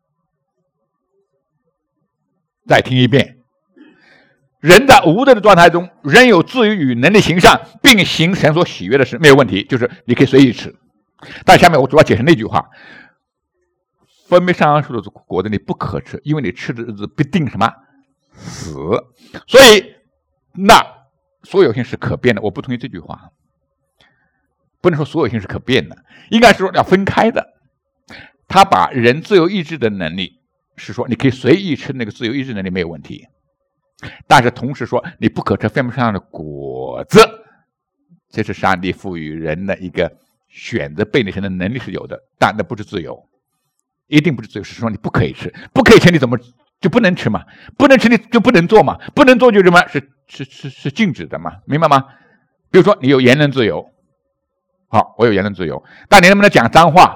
再听一遍。人在无罪的状态中仍有自由与能力行善，并行神所喜悦的事，没有问题，就是你可以随意吃。但下面我主要解释那句话，分别善恶树的果子你不可吃，因为你吃的日子必定什么死。所以那所有性是可变的，我不同意这句话，不能说所有性是可变的，应该是说要分开的。他把人自由意志的能力是说你可以随意吃，那个自由意志能力没有问题，但是同时说你不可吃分别善恶的果子，这是上帝赋予人的一个选择背离神的能力是有的，但那不是自由，一定不是自由，是说你不可以吃，不可以吃你怎么就不能吃嘛？不能吃你就不能做嘛？不能做就什么？是是是是禁止的嘛？明白吗？比如说你有言论自由， 好，我有言论自由，但你能不能讲脏话？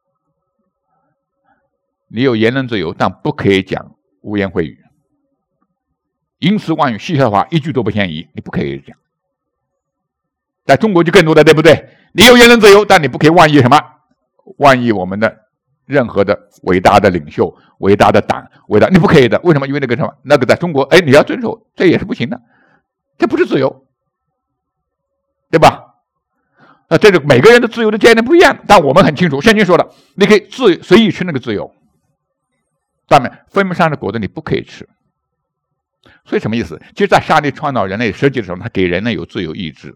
你有言论自由，但不可以讲污言秽语，淫词妄语、戏笑话，一句都不嫌疑，你不可以讲。在中国就更多的，对不对？你有言论自由，但你不可以妄议什么？妄议我们的任何的伟大的领袖、伟大的党、伟大，你不可以的。为什么？因为那个什么，那个在中国，哎，你要遵守，这也是不行的，这不是自由，对吧？那这个每个人的自由的概念不一样，但我们很清楚，圣经说的，你可以自随意吃那个自由，但分不上的果子你不可以吃。所以什么意思？其实，在上帝创造人类设计的时候，他给人类有自由意志，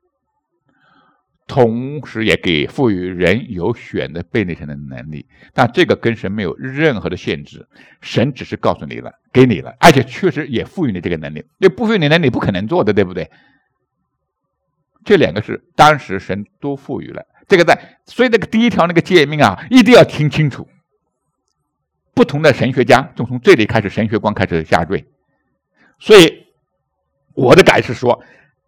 同时也给赋予人有选择被内神的能力。但这个跟神没有任何的限制，神只是告诉你了，给你了，而且确实也赋予你这个能力。因为不赋予你能力，你不可能做的，对不对？这两个是当时神都赋予了，这个在，所以这个第一条那个诫命啊，一定要听清楚。不同的神学家就从这里开始，神学观开始下坠。所以我的改是说，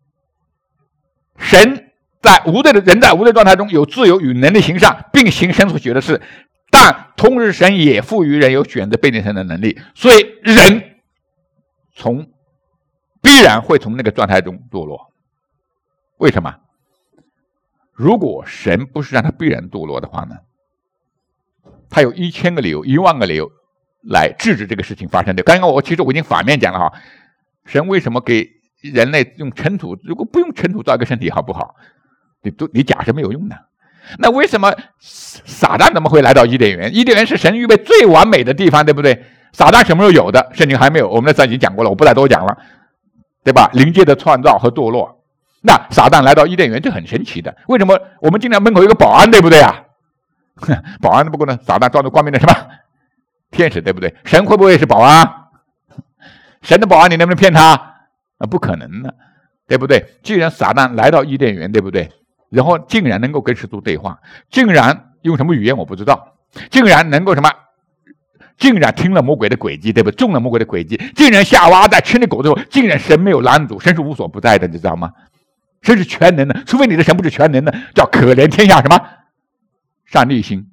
神在无罪的人在无罪状态中有自由与能力行善，并行神所许的事，但同时神也赋予人有选择被内神的能力，所以人从必然会从那个状态中堕落。为什么？如果神不是让他必然堕落的话呢？他有一千个理由、一万个理由来制止这个事情发生的。刚刚我其实我已经反面讲了哈，神为什么给人类用尘土？如果不用尘土造一个身体，好不好？你都你假是没有用的。那为什么撒旦怎么会来到伊甸园？伊甸园是神预备最完美的地方，对不对？撒旦什么时候有的？圣经还没有，我们那时候已经讲过了，我不再多讲了，对吧？灵界的创造和堕落。那撒旦来到伊甸园，这很神奇的。为什么我们经常门口有个保安，对不对啊？保安不过呢，撒旦装着光明的什么天使，对不对？神会不会是保安？神的保安你能不能骗他？啊，不可能的，对不对？既然撒旦来到伊甸园，对不对？然后竟然能够跟世俗对话，竟然用什么语言我不知道，竟然能够什么？竟然听了魔鬼的诡计，对不对？中了魔鬼的诡计，竟然夏娃在吃那狗之后，竟然神没有拦阻，神是无所不在的，你知道吗？神是全能的，除非你的神不是全能的，叫可怜天下什么上帝心，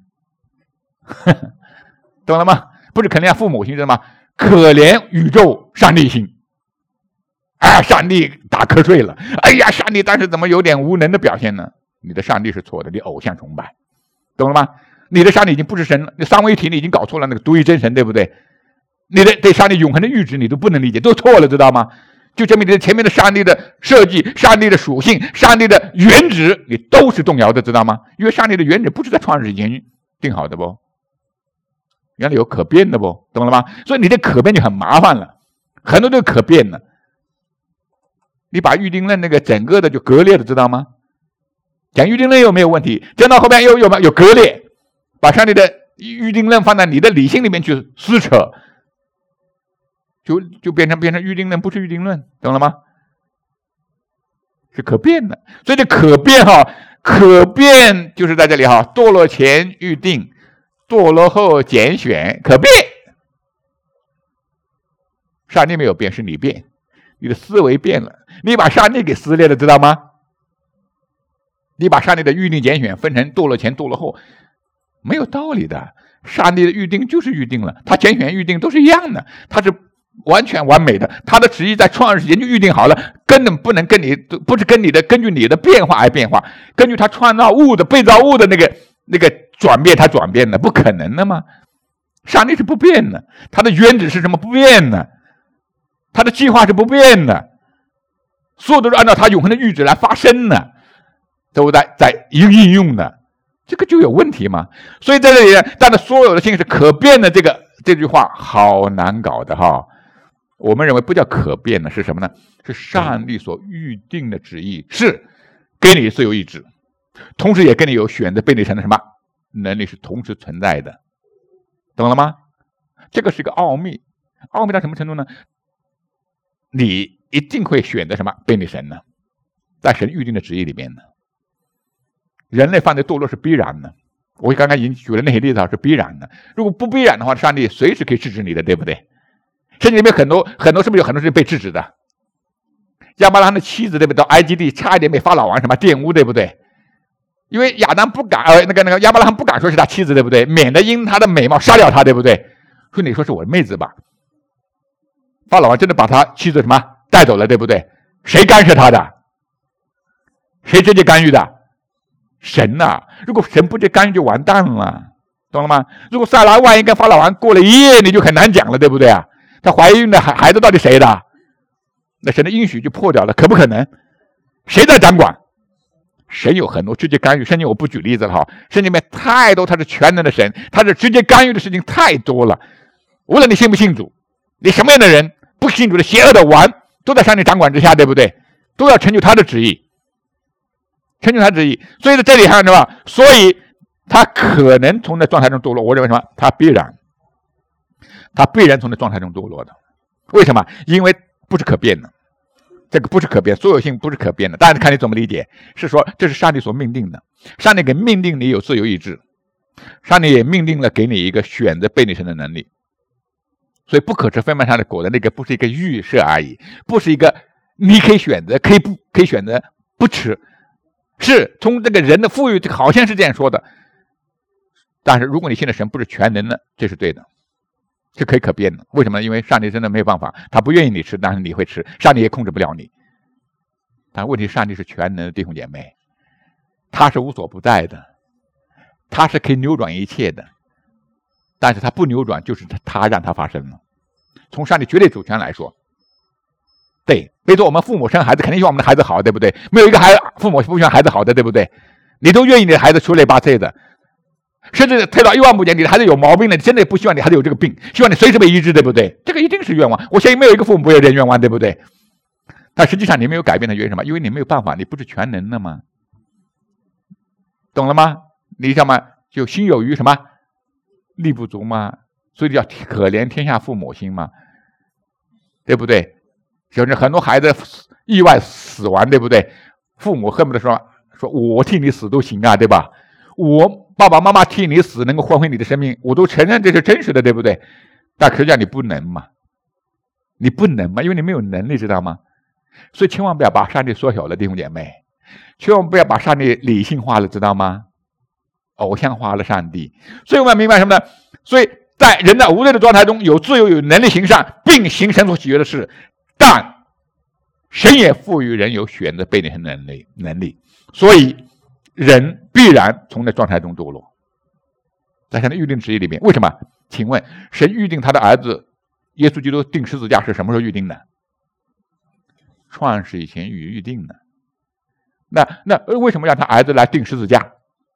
懂了吗？不是可怜下父母心，知道吗？可怜宇宙上帝心。啊，上帝打瞌睡了。哎呀，上帝当时怎么有点无能的表现呢？你的上帝是错的，你偶像崇拜，懂了吗？你的上帝已经不是神了，你三位一体你已经搞错了那个独一真神，对不对？你的对上帝永恒的预知你都不能理解，都错了，知道吗？就证明你的前面的上帝的设计、上帝的属性、上帝的原旨，你都是动摇的，知道吗？因为上帝的原旨不是在创世以前定好的不，原来有可变的不，懂了吗？所以你的可变就很麻烦了，很多都可变的。你把预定论那个整个的就割裂了，知道吗？讲预定论又没有问题，讲到后面又有有割裂，把上帝的预定论放在你的理性里面去撕扯，就就变成变成预定论，不是预定论，懂了吗？是可变的，所以这可变哈，可变就是在这里哈，堕落前预定，堕落后拣选，可变。上帝没有变，是你变，你的思维变了，你把上帝给撕裂了，知道吗？你把上帝的预定拣选分成堕落前堕落后，没有道理的。上帝的预定就是预定了，他拣选预定都是一样的，他是完全完美的，他的旨意在创世前就预定好了，根本不能跟你不是跟你的根据你的变化而变化，根据他创造物的被造物的那个那个转变，他转变的，不可能的嘛。上帝是不变的，他的原旨是什么？不变的，他的计划是不变的，所有都是按照他永恒的预旨来发生的，都在在应用的，这个就有问题嘛。所以在这里，但是所有的性是可变的，这个这句话好难搞的哈。我们认为不叫可变的是什么呢？是上帝所预定的旨意，是给你自由意志，同时也给你有选择被你成的什么能力是同时存在的，懂了吗？这个是个奥秘，奥秘到什么程度呢？你一定会选择什么被你神呢？在神预定的旨意里面呢，人类犯罪堕落是必然的。我刚刚已经举了那些例子是必然的，如果不必然的话，上帝随时可以制止你的，对不对？圣经里面很多很多是不是有很多事被制止的？亚伯拉罕的妻子对不对？到埃及地差一点被法老王什么玷污，对不对？ 因为亚当不敢，呃，那个那个亚伯拉罕不敢说是他妻子，对不对？免得因他的美貌杀掉他，对不对？说你说是我的妹子吧？法老王真的把他妻子什么带走了，对不对？谁干涉他的？谁直接干预的？神呐、啊！如果神不直接干预，就完蛋了，懂了吗？如果撒拉万一跟法老王过了一夜，你就很难讲了，对不对啊？她怀孕的孩孩子到底谁的？那神的应许就破掉了，可不可能？谁在掌管？神有很多直接干预，甚至我不举例子了哈，圣经里面太多他是全能的神，他是直接干预的事情太多了。无论你信不信主，你什么样的人，不信主的邪恶的王，都在上帝掌管之下，对不对？都要成就他的旨意，成就他的旨意。所以在这里看，对吧？所以他可能从那状态中堕落。我认为什么？他必然，他必然从那状态中堕落的。为什么？因为不是可变的。这个不是可变，所有性不是可变的，当然看你怎么理解。是说这是上帝所命定的，上帝给命定你有自由意志，上帝也命定了给你一个选择背逆神的能力。所以不可吃分别上的果的那个不是一个预设而已，不是一个你可以选择可以不可以选择不吃，是从这个人的富裕好像是这样说的。但是如果你信的神不是全能的，这是对的，是可以可变的。为什么？因为上帝真的没有办法，他不愿意你吃，但是你会吃，上帝也控制不了你。但问题上帝是全能的，弟兄姐妹，他是无所不在的，他是可以扭转一切的，但是他不扭转，就是他让他发生了。从上帝绝对主权来说，对，比如说我们父母生孩子肯定希望我们的孩子好，对不对？没有一个孩父母不希望孩子好的，对不对？你都愿意你的孩子出类拔萃的，甚至推到一万步讲，你的孩子有毛病的，你真的不希望你孩子有这个病，希望你随时被医治，对不对？这个一定是愿望，我相信没有一个父母不有这愿望，对不对？但实际上你没有改变的原因什么？因为你没有办法，你不是全能的嘛，懂了吗？你知道吗？就心有余什么力不足嘛，所以叫可怜天下父母心嘛，对不对？就是很多孩子意外死亡，对不对？父母恨不得说说我替你死都行啊，对吧？我爸爸妈妈替你死能够换回你的生命，我都承认这是真实的，对不对？但实际上你不能嘛，你不能嘛，因为你没有能力，知道吗？所以千万不要把上帝缩小了，弟兄姐妹，千万不要把上帝理性化了，知道吗？偶像化了上帝。所以我们要明白什么呢？所以在人的无罪的状态中，有自由有能力行善，并行神所喜悦的事，但神也赋予人有选择背逆神的能力能力，所以人必然从那状态中堕落。在神的预定旨意里面，为什么？请问神预定他的儿子耶稣基督钉十字架是什么时候预定的？创世以前预预定的。那那为什么让他儿子来钉十字架？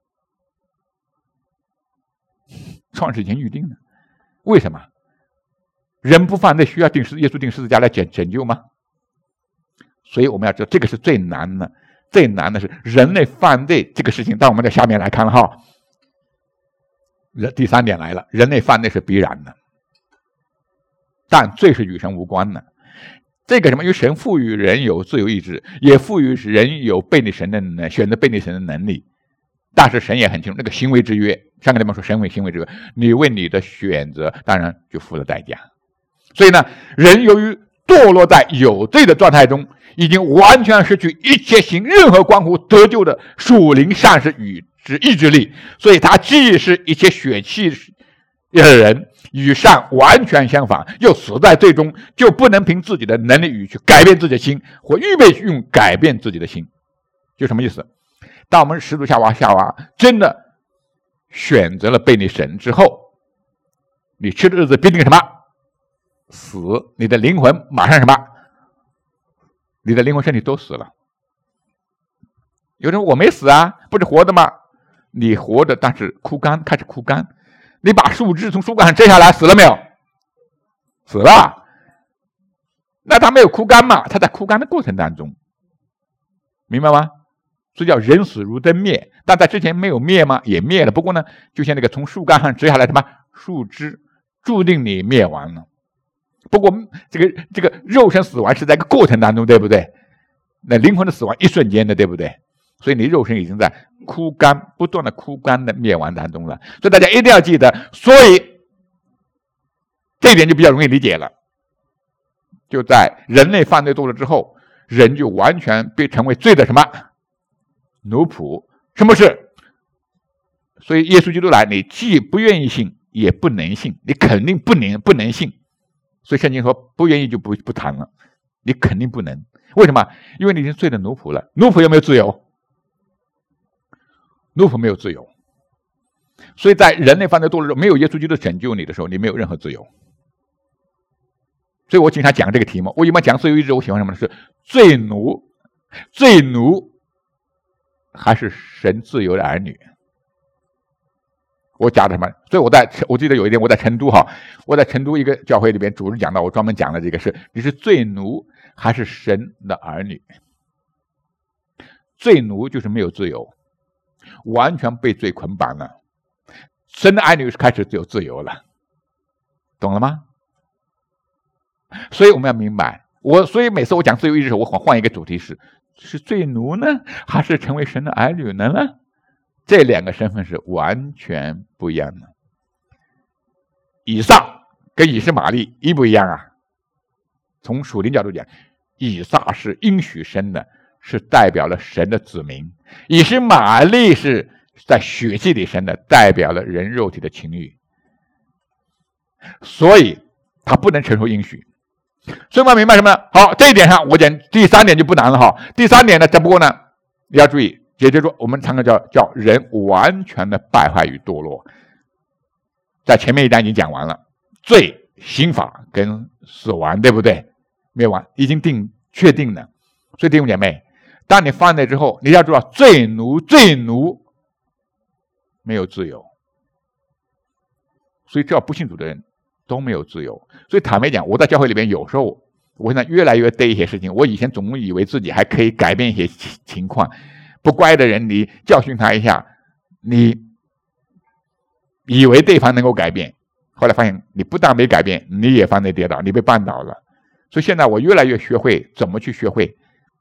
创世以前预定的。为什么？人不犯罪需要钉十耶稣钉十字架来拯拯救吗？所以我们要知道，这个是最难的，最难的是人类犯罪这个事情。到我们在下面来看了哈，人第三点来了，人类犯罪是必然的，但罪是与神无关的。这个什么？因为神赋予人有自由意志，也赋予人有背逆神的能选择背逆神的能力。但是神也很清楚，那个行为之约，上个地方说神为行为之约，你为你的选择，当然就付了代价。所以呢，人由于堕落在有罪的状态中，已经完全失去一切行任何关乎得救的属灵善事与之意志力，所以他既是一切血气的人，与善完全相反，又死在罪中，就不能凭自己的能力与去改变自己的心，或预备用改变自己的心。就什么意思？当我们始祖夏娃夏娃真的选择了背逆神之后，你吃的日子必定什么？死，你的灵魂马上什么？你的灵魂身体都死了。有人说我没死啊，不是活的吗？你活着，但是枯干，开始枯干。你把树枝从树干上摘下来，死了没有？死了。那它没有枯干嘛？它在枯干的过程当中，明白吗？所以叫人死如灯灭，但在之前没有灭吗？也灭了。不过呢，就像那个从树干上摘下来什么树枝，注定你灭亡了。不过这个这个肉身死亡是在一个过程当中，对不对？那灵魂的死亡一瞬间的，对不对？所以你肉身已经在枯干，不断的枯干的灭亡当中了。所以大家一定要记得，所以这一点就比较容易理解了。就在人类犯罪多了之后，人就完全被成为罪的什么奴仆？什么是所以耶稣基督来，你既不愿意信，也不能信，你肯定不能不能信。所以圣经说不愿意就不不谈了，你肯定不能。为什么？因为你已经罪的奴仆了。奴仆有没有自由？奴仆没有自由。所以在人类犯罪堕落中，没有耶稣基督拯救你的时候，你没有任何自由。所以我经常讲这个题目。我一般讲自由意志，我喜欢什么呢？是罪奴，罪奴还是神自由的儿女？我讲的什么？所以我在我记得有一天我在成都哈，我在成都一个教会里边，主任讲到，我专门讲了这个是你是罪奴还是神的儿女？罪奴就是没有自由，完全被罪捆绑了。神的儿女是开始有自由了，懂了吗？所以我们要明白，我所以每次我讲自由意志的时候，我换一个主题是：是罪奴呢，还是成为神的儿女呢？这两个身份是完全不一样的。以撒跟以实玛利一不一样啊？从属灵角度讲，以撒是应许生的，是代表了神的子民；以实玛利是在血气里生的，代表了人肉体的情欲，所以他不能承受应许。所以我们明白什么呢？好，这一点上我讲第三点就不难了哈。第三点呢，只不过呢，你要注意，也就是说，我们常常叫叫人完全的败坏与堕落。在前面一章已经讲完了，罪、刑罚跟死亡，对不对？灭亡已经定确定了。所以弟兄姐妹，当你犯罪之后，你要知道，罪奴罪奴没有自由。所以只要不信主的人都没有自由。所以坦白讲，我在教会里边有时候，我现在越来越对一些事情，我以前总以为自己还可以改变一些情况。不乖的人，你教训他一下，你以为对方能够改变，后来发现你不但没改变，你也犯罪跌倒，你被绊倒了。所以现在我越来越学会怎么去学会，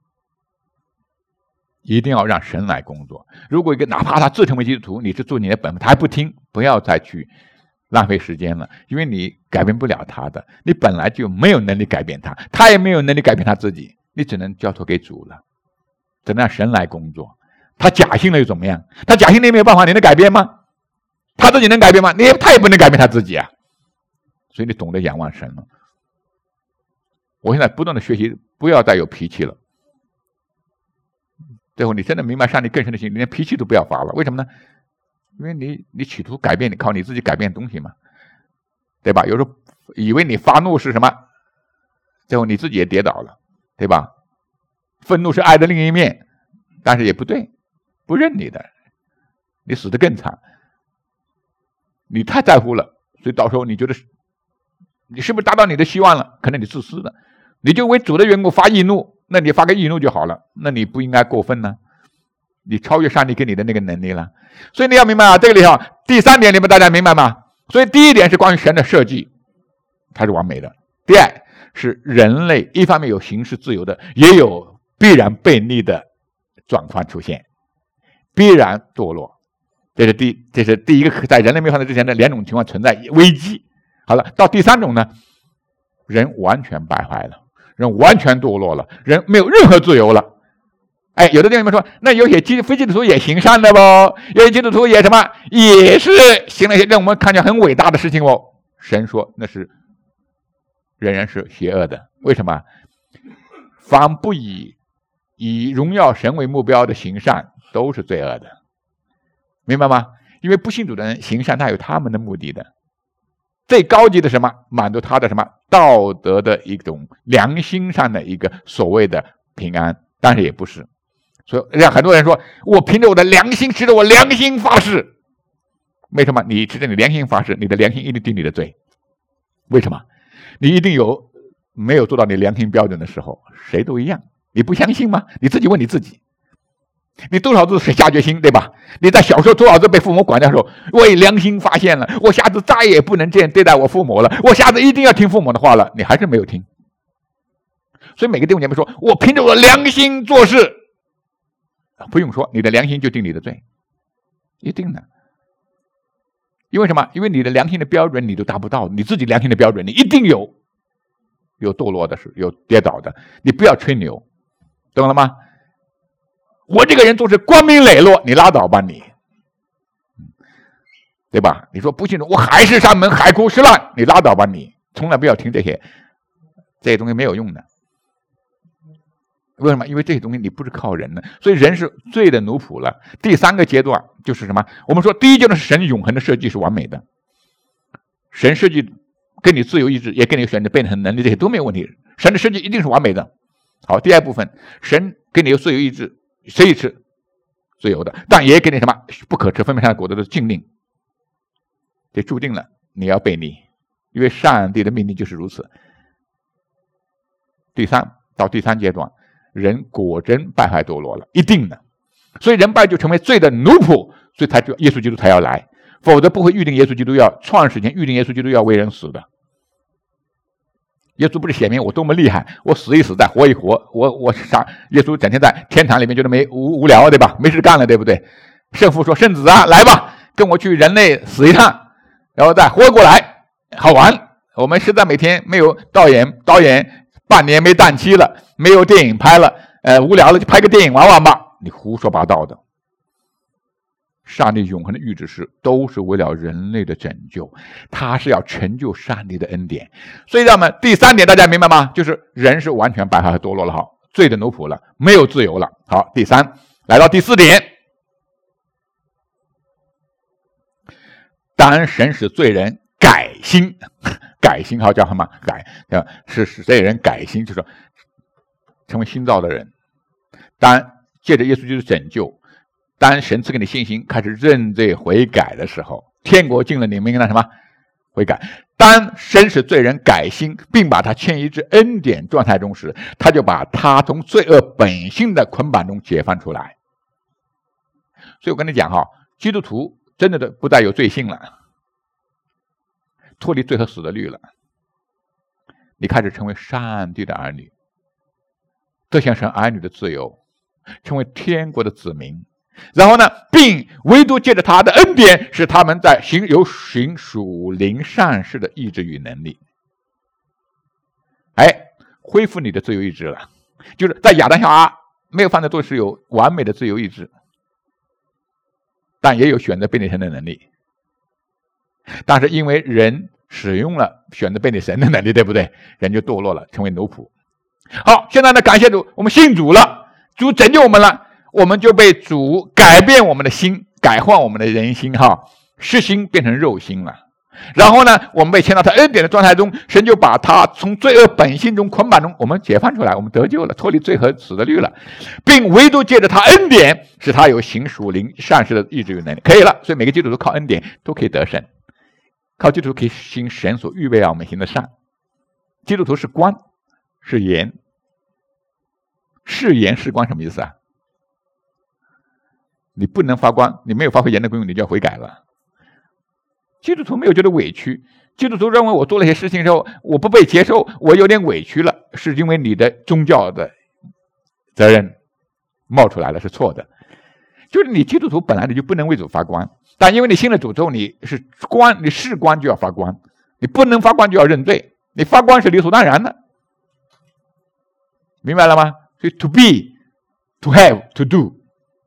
一定要让神来工作。如果一个哪怕他自称为基督徒，你是做你的本分，他还不听，不要再去浪费时间了，因为你改变不了他的，你本来就没有能力改变他，他也没有能力改变他自己，你只能交托给主了，只能让神来工作。他假信了又怎么样？他假信了也没有办法，你能改变吗？他自己能改变吗？你他也不能改变他自己啊。所以你懂得仰望神了。我现在不断的学习，不要再有脾气了。最后你真的明白上帝更深的心，你连脾气都不要发了。为什么呢？因为你你企图改变，你靠你自己改变东西嘛，对吧？有时候以为你发怒是什么，最后你自己也跌倒了，对吧？愤怒是爱的另一面，但是也不对，不认你的，你死得更惨。你太在乎了，所以到时候你觉得你是不是达到你的希望了？可能你自私的，你就为主的缘故发易怒，那你发个易怒就好了，那你不应该过分呢？你超越上帝给你的那个能力了。所以你要明白啊，这个里头第三点你们大家明白吗？所以第一点是关于神的设计，它是完美的。第二是人类一方面有行使自由的，也有必然悖逆的状况出现，必然堕落。这是第这是第一个，在人类没有犯罪之前的两种情况存在危机。好了，到第三种呢，人完全败坏了，人完全堕落了，人没有任何自由了。哎，有的弟兄们说，那有些基非基督徒也行善的不？有些基督徒也什么，也是行了一些让我们看起来很伟大的事情哦。神说那是仍然是邪恶的。为什么？凡不以以荣耀神为目标的行善，都是罪恶的，明白吗？因为不信主的人行善，他有他们的目的的。最高级的什么？满足他的什么道德的一种良心上的一个所谓的平安，但是也不是。所以让很多人说，我凭着我的良心，持着我良心发誓。为什么？你持着你良心发誓，你的良心一定定你的罪。为什么？你一定有没有做到你良心标准的时候，谁都一样。你不相信吗？你自己问你自己。你多少次下决心，对吧？你在小时候多少次被父母管教的时候，为良心发现了，我下次再也不能这样对待我父母了，我下次一定要听父母的话了，你还是没有听。所以每个弟兄姐妹说，我凭着我的良心做事，不用说，你的良心就定你的罪，一定的。因为什么？因为你的良心的标准你都达不到，你自己良心的标准你一定有有堕落的事，有跌倒的，你不要吹牛，懂了吗？我这个人做事光明磊落，你拉倒吧你。 对吧？你说不信主，我还是上门海枯石烂，你拉倒吧你，从来不要听这些，这些东西没有用的。为什么？因为这些东西你不是靠人的，所以人是罪的奴仆了。第三个阶段就是什么？我们说第一阶段是神永恒的设计是完美的，神设计跟你自由意志，也跟你选择变成能力，这些都没有问题。神的设计一定是完美的。好，第二部分，神给你有自由意志，谁是自由的，但也给你什么不可吃分别善恶果子的禁令，这注定了你要背逆，因为上帝的命令就是如此。第三到第三阶段，人果真败坏堕落了，一定的，所以人败就成为罪的奴仆，所以他就耶稣基督才要来，否则不会预定耶稣基督要创世前预定耶稣基督要为人死的。耶稣不是显明我多么厉害，我死一死再活一活，我我啥？耶稣整天在天堂里面觉得没无无聊，对吧？没事干了，对不对？圣父说：“圣子啊，来吧，跟我去人类死一趟，然后再活过来，好玩。”我们实在每天没有导演，导演半年没档期了，没有电影拍了，呃，无聊了就拍个电影玩玩吧。你胡说八道的。上帝永恒的预旨是都是为了人类的拯救，他是要成就上帝的恩典。所以咱们第三点大家明白吗？就是人是完全败坏和堕落了，好，罪的奴仆了，没有自由了。好，第三，来到第四点，当神使罪人改心，改心好叫什么？改是使罪人改心，就是说成为新造的人。当借着耶稣基督拯救，当神赐给你信心，开始认罪悔改的时候，天国近了，你们应该什么？悔改。当神使罪人改心，并把他迁移至恩典状态中时，他就把他从罪恶本性的捆绑中解放出来。所以我跟你讲哈，基督徒真的不再有罪性了，脱离罪和死的律了，你开始成为上帝的儿女，得享神儿女的自由，成为天国的子民。然后呢，并唯独借着他的恩典，使他们在行有行属灵善事的意志与能力。哎，恢复你的自由意志了。就是在亚当夏娃没有犯的罪是有完美的自由意志，但也有选择背逆神的能力。但是因为人使用了选择背逆神的能力，对不对？人就堕落了，成为奴仆。好，现在呢，感谢主，我们信主了，主拯救我们了。我们就被主改变我们的心，改换我们的人心，哈，是心变成肉心了。然后呢，我们被迁到他恩典的状态中，神就把他从罪恶本性中捆绑中，我们解放出来，我们得救了，脱离罪和死的律了，并唯独借着他恩典，使他有行属灵善事的意志与能力，可以了。所以每个基督徒靠恩典都可以得胜，靠基督徒可以行神所预备让我们行的善。基督徒是光，是盐，是盐是光什么意思啊？你不能发光，你没有发挥盐的功用，你就要悔改了。基督徒没有觉得委屈，基督徒认为我做了一些事情之后，我不被接受，我有点委屈了，是因为你的宗教的责任冒出来了，是错的。就是你基督徒本来你就不能为主发光，但因为你信了主之后，你是光，你是光就要发光，你不能发光就要认罪，你发光是理所当然的，明白了吗？所以 to be, to have, to do。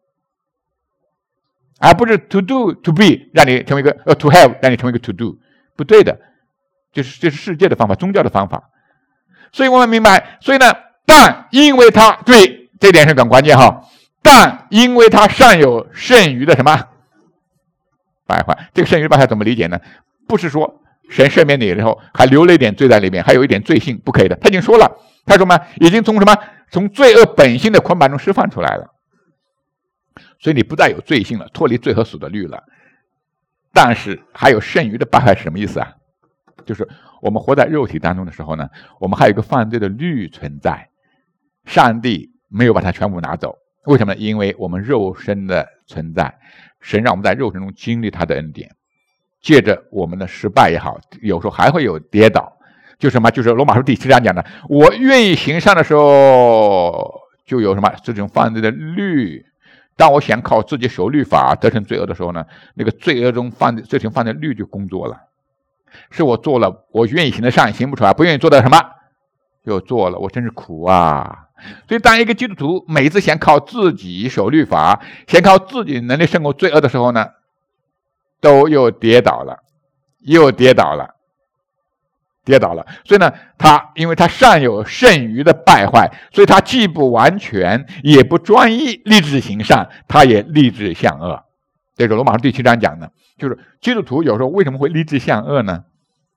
而不是 to do to be 让你成为一个呃 to have 让你成为一个 to do， 不对的，就是这是世界的方法，宗教的方法。所以我们明白，所以呢，但因为他对这点是很关键哈，但因为他尚有剩余的什么败坏，这个剩余的败坏怎么理解呢？不是说神赦免你之后还留了一点罪在里面，还有一点罪性，不可以的。他已经说了，他说嘛，已经从什么从罪恶本性的捆绑中释放出来了。所以你不再有罪性了，脱离罪和死的律了。但是还有剩余的败坏是什么意思啊？就是我们活在肉体当中的时候呢，我们还有一个犯罪的律存在，上帝没有把它全部拿走。为什么呢？因为我们肉身的存在，神让我们在肉身中经历他的恩典，借着我们的失败也好，有时候还会有跌倒，就是什么？就是罗马书第七章讲的，我愿意行善的时候，就有什么这种犯罪的律。当我想靠自己守律法得成罪恶的时候呢，那个罪恶中犯的这种犯的律就工作了，是我做了，我愿意行的善行不出来，不愿意做的什么又做了，我真是苦啊！所以当一个基督徒每一次想靠自己守律法，想靠自己能力胜过罪恶的时候呢， 都又跌倒了，又跌倒了，跌倒了。所以呢，他因为他尚有剩余的败坏，所以他既不完全，也不专一，立志行善，他也立志向恶。这个罗马书第七章讲的，就是基督徒有时候为什么会立志向恶呢？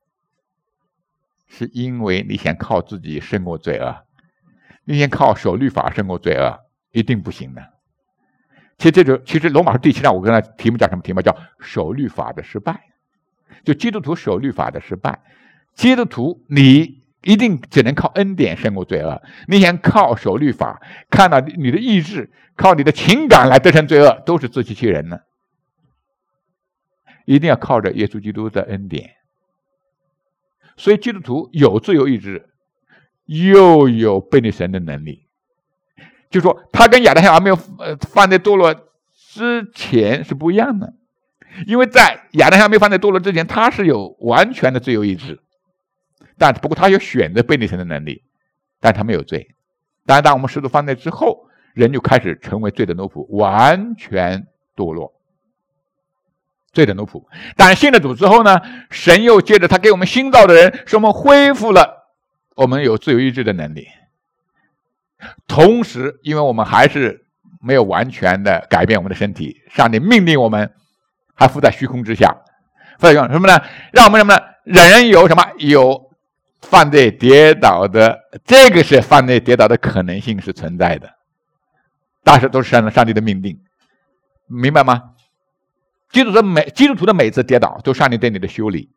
是因为你想靠自己胜过罪恶，你想靠守律法胜过罪恶，一定不行的。其实这就其实罗马书第七章，我跟他题目叫什么题目？叫守律法的失败。就基督徒守律法的失败，基督徒你一定只能靠恩典胜过罪恶。你想靠守律法，看到你的意志，靠你的情感来得胜罪恶，都是自欺欺人呢。一定要靠着耶稣基督的恩典。所以基督徒有自由意志，又有背逆神的能力。就是说他跟亚当夏娃没有犯罪堕落之前是不一样的，因为在亚当夏娃没有犯罪堕落之前，他是有完全的自由意志，但不过他有选择背逆神的能力，但他没有罪。当然当我们始祖犯罪之后，人就开始成为罪的奴仆，完全堕落，罪的奴仆。但信了主之后呢，神又借着他给我们新造的人，使我们恢复了我们有自由意志的能力。同时因为我们还是没有完全的改变我们的身体，上帝命令我们还伏在虚空之下，伏在什么呢？让我们什么呢？人人有什么？有犯罪跌倒的，这个是犯罪跌倒的可能性是存在的，但是都是上帝的命令，明白吗？基督徒的每基督徒的每次跌倒，都上帝对你的修理，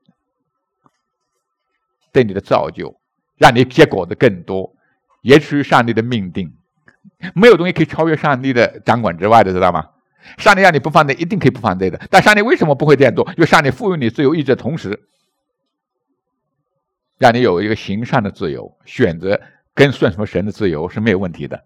对你的造就，让你结果的更多，也是上帝的命定。没有东西可以超越上帝的掌管之外的，知道吗？上帝让你不犯罪，一定可以不犯罪的。但上帝为什么不会这样做？因为上帝赋予你自由意志的同时，让你有一个行善的自由，选择跟顺从神的自由是没有问题的。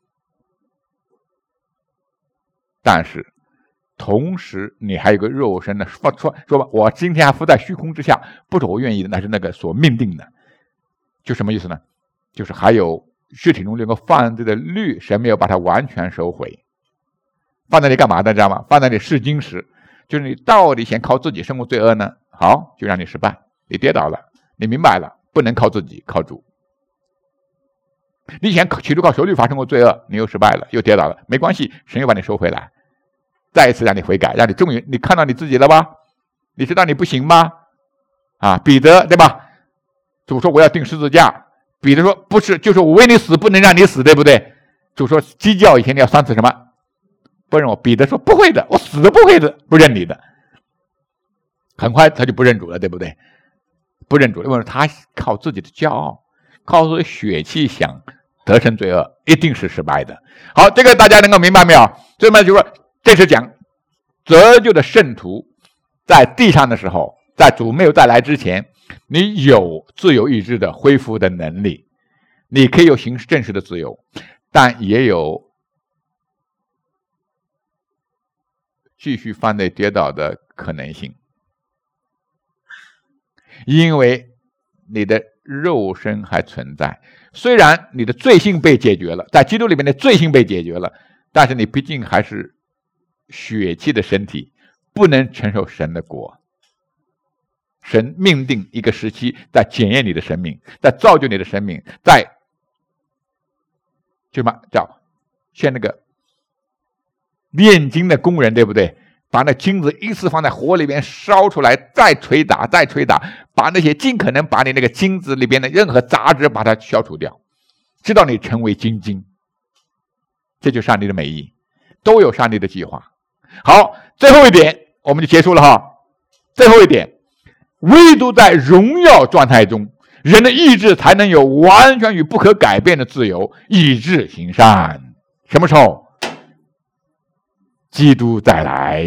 但是同时你还有个肉身的，说说说吧，我今天还伏在虚空之下，不是我愿意的，那是那个所命定的。就什么意思呢？就是还有血体中这个犯罪的律，神没有把它完全收回，放在你干嘛的，知道吗？放在你试金石，就是你到底想靠自己胜过罪恶呢？好，就让你失败，你跌倒了，你明白了，不能靠自己，靠主。你想企图靠守律法胜过罪恶，你又失败了，又跌倒了，没关系，神又把你收回来，再一次让你悔改，让你终于你看到你自己了吧？你知道你不行吗？啊，彼得对吧？主说我要钉十字架，彼得说不是，就是我为你死，不能让你死，对不对？主说鸡叫以前你要三次什么？不认我。彼得说不会的，我死都不会的，不认你的。很快他就不认主了，对不对？不认主，因为他靠自己的骄傲，靠自己的血气想得胜罪恶，一定是失败的。好，这个大家能够明白没有？所以嘛，就是说这是讲得救的圣徒在地上的时候，在主没有再来之前，你有自由意志的恢复的能力，你可以有行正式的自由，但也有继续犯罪跌倒的可能性，因为你的肉身还存在。虽然你的罪性被解决了，在基督里面的罪性被解决了，但是你毕竟还是血气的身体，不能承受神的国。神命定一个时期，在检验你的生命，在造就你的生命，在就什么叫像那个炼金的工人，对不对？把那金子一次放在火里边烧出来，再捶打，再捶打，把那些尽可能把你那个金子里边的任何杂质把它消除掉，直到你成为金晶。这就是上帝的美意，都有上帝的计划。好，最后一点我们就结束了哈。最后一点，唯独在荣耀状态中，人的意志才能有完全与不可改变的自由，意志行善。什么时候？基督再来。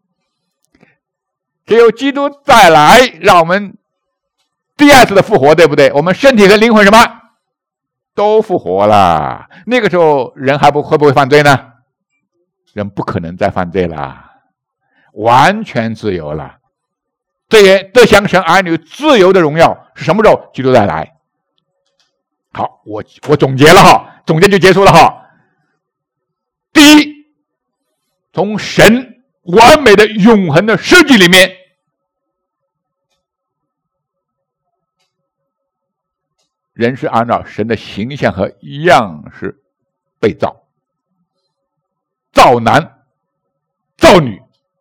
只有基督再来，让我们第二次的复活，对不对？我们身体和灵魂什么都复活了。那个时候人还不会不会犯罪呢？人不可能再犯罪了，完全自由了。这些得享神儿女自由的荣耀是什么时候？基督再来。好，我我总结了哈，总结就结束了哈。第一，从神完美的永恒的设计里面，人是按照神的形象和样式被造，造男造女，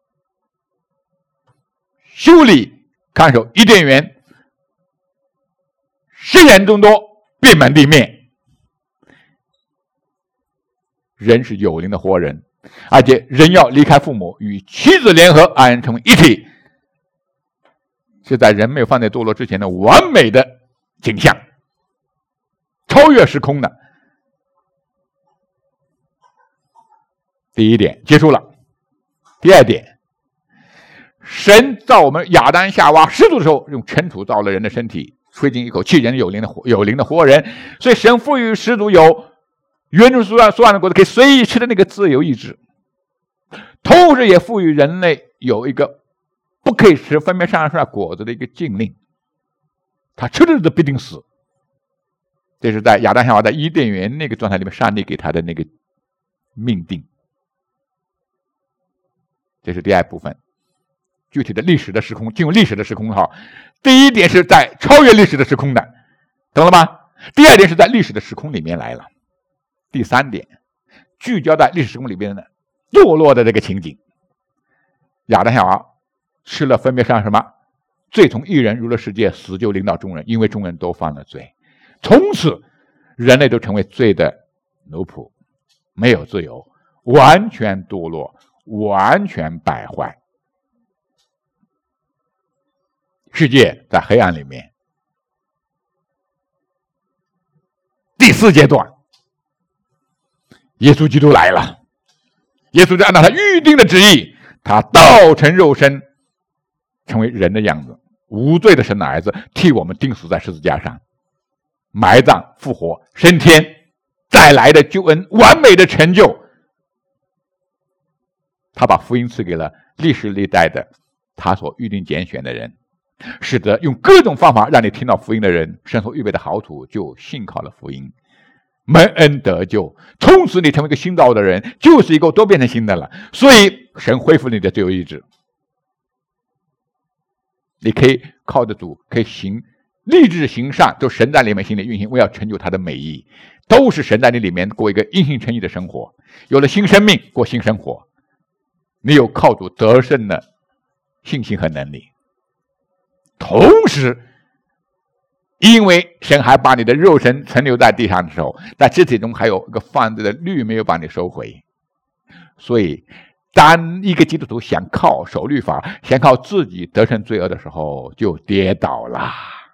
修理看守伊甸园，世人众多，遍满地面。人是有灵的活人，而且人要离开父母，与妻子联合，二人成为一体，是在人没有犯罪堕落之前的完美的景象，超越时空的。第一点结束了。第二点，神造我们亚当夏娃始祖的时候，用尘土造了人的身体，吹进一口气，人有灵的有灵的活人，所以神赋予始祖有原著所所按的果子可以随意吃的那个自由意志，同时也赋予人类有一个不可以吃分别善恶树果子的一个禁令，他吃了就必定死。这是在亚当夏娃在伊甸园那个状态里面，上帝给他的那个命定。这是第二部分，具体的历史的时空，进入历史的时空哈。第一点是在超越历史的时空的，懂了吗？第二点是在历史的时空里面来了。第三点，聚焦在历史时空里边的堕落的这个情景。亚当夏娃吃了分别上什么？罪从一人入了世界，死就临到众人，因为众人都犯了罪。从此人类都成为罪的奴仆，没有自由，完全堕落，完全败坏，世界在黑暗里面。第四阶段，耶稣基督来了，耶稣就按照他预定的旨意，他道成肉身，成为人的样子，无罪的神的儿子，替我们钉死在十字架上，埋葬复活升天，再来的救恩完美的成就。他把福音赐给了历史历代的他所预定拣选的人，使得用各种方法让你听到福音的人，神所预备的好土就信靠了福音，蒙恩得救，从此你成为一个新造的人，就是一个都变成新的了。所以神恢复你的自由意志，你可以靠着主，可以行立志行善，都神在里面心里运行，为要成就他的美意，都是神在你里面过一个因信称义的生活，有了新生命，过新生活。你有靠主得胜的信心和能力，同时因为神还把你的肉身存留在地上的时候，在肢体中还有一个犯罪的律没有把你收回，所以当一个基督徒想靠守律法，想靠自己得胜罪恶的时候，就跌倒了，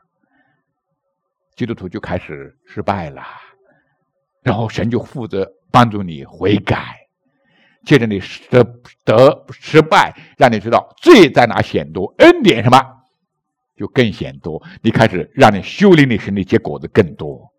基督徒就开始失败了，然后神就负责帮助你悔改，借着你得得失败，让你知道罪在哪显多，恩典什么就更显多，你开始让你修理你身体结果子更多。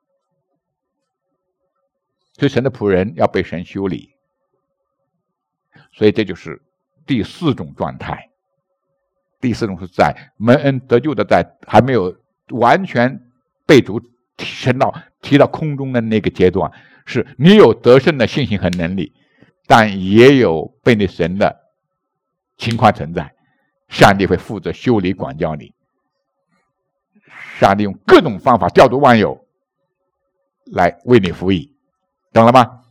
所以神的仆人要被神修理，所以这就是第四种状态。第四种是在蒙恩得救的，在还没有完全被主提升到提到空中的那个阶段，是你有得胜的信心和能力，但也有被你神的情况存在，上帝会负责修理管教你，上帝用各种方法调度万有来为你服役，懂了吗？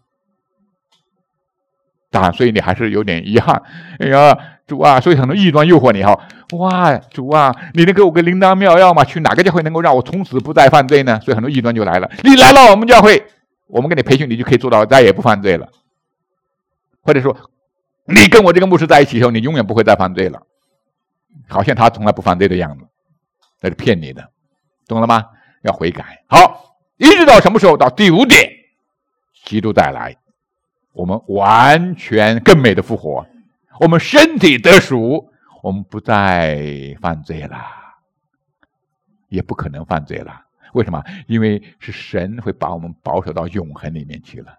当然，所以你还是有点遗憾。哎呀，主啊，所以很多异端诱惑你哈，哇，主啊，你能给我个灵丹妙药吗？去哪个教会能够让我从此不再犯罪呢？所以很多异端就来了，你来了我们教会，我们给你培训，你就可以做到再也不犯罪了。或者说，你跟我这个牧师在一起以后，你永远不会再犯罪了，好像他从来不犯罪的样子，那是骗你的，懂了吗？要悔改。好，一直到什么时候？到第五点，基督再来，我们完全更美的复活，我们身体得赎，我们不再犯罪了，也不可能犯罪了。为什么？因为是神会把我们保守到永恒里面去了。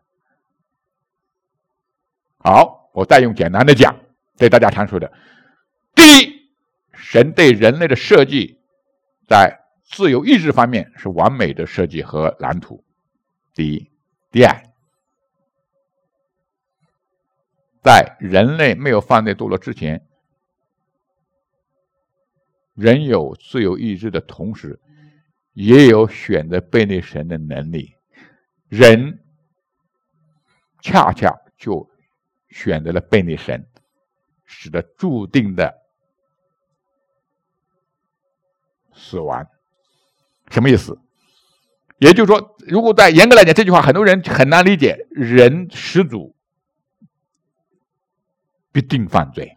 好，我再用简单的讲，对大家阐述的。第一，神对人类的设计在自由意志方面是完美的设计和蓝图。第一，第二， 在人类没有犯罪堕落之前，人有自由意志的同时，也有选择背逆神的能力。人恰恰就选择了背逆神，使得注定的死亡。什么意思？也就是说，如果在严格来讲，这句话很多人很难理解。人始祖必定犯罪，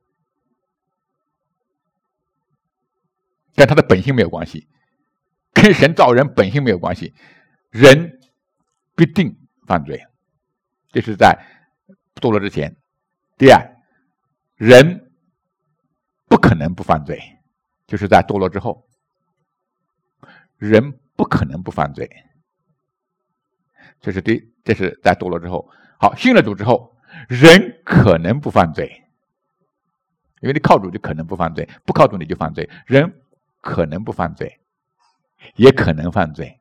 跟他的本性没有关系，跟神造人本性没有关系。人必定犯罪，这是在堕落之前。第二，人不可能不犯罪，就是在堕落之后，人不可能不犯罪。这是第，这是在堕落之后。好，信了主之后，人可能不犯罪，因为你靠主就可能不犯罪，不靠主你就犯罪。人可能不犯罪，也可能犯罪。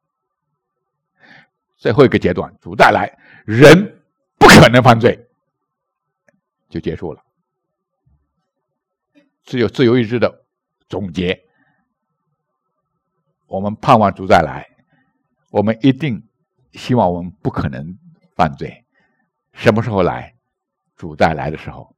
最后一个阶段，主再来，人不可能犯罪，就结束了。只有自由意志的总结。我们盼望主再来，我们一定希望我们不可能犯罪。什么时候来？主再来的时候。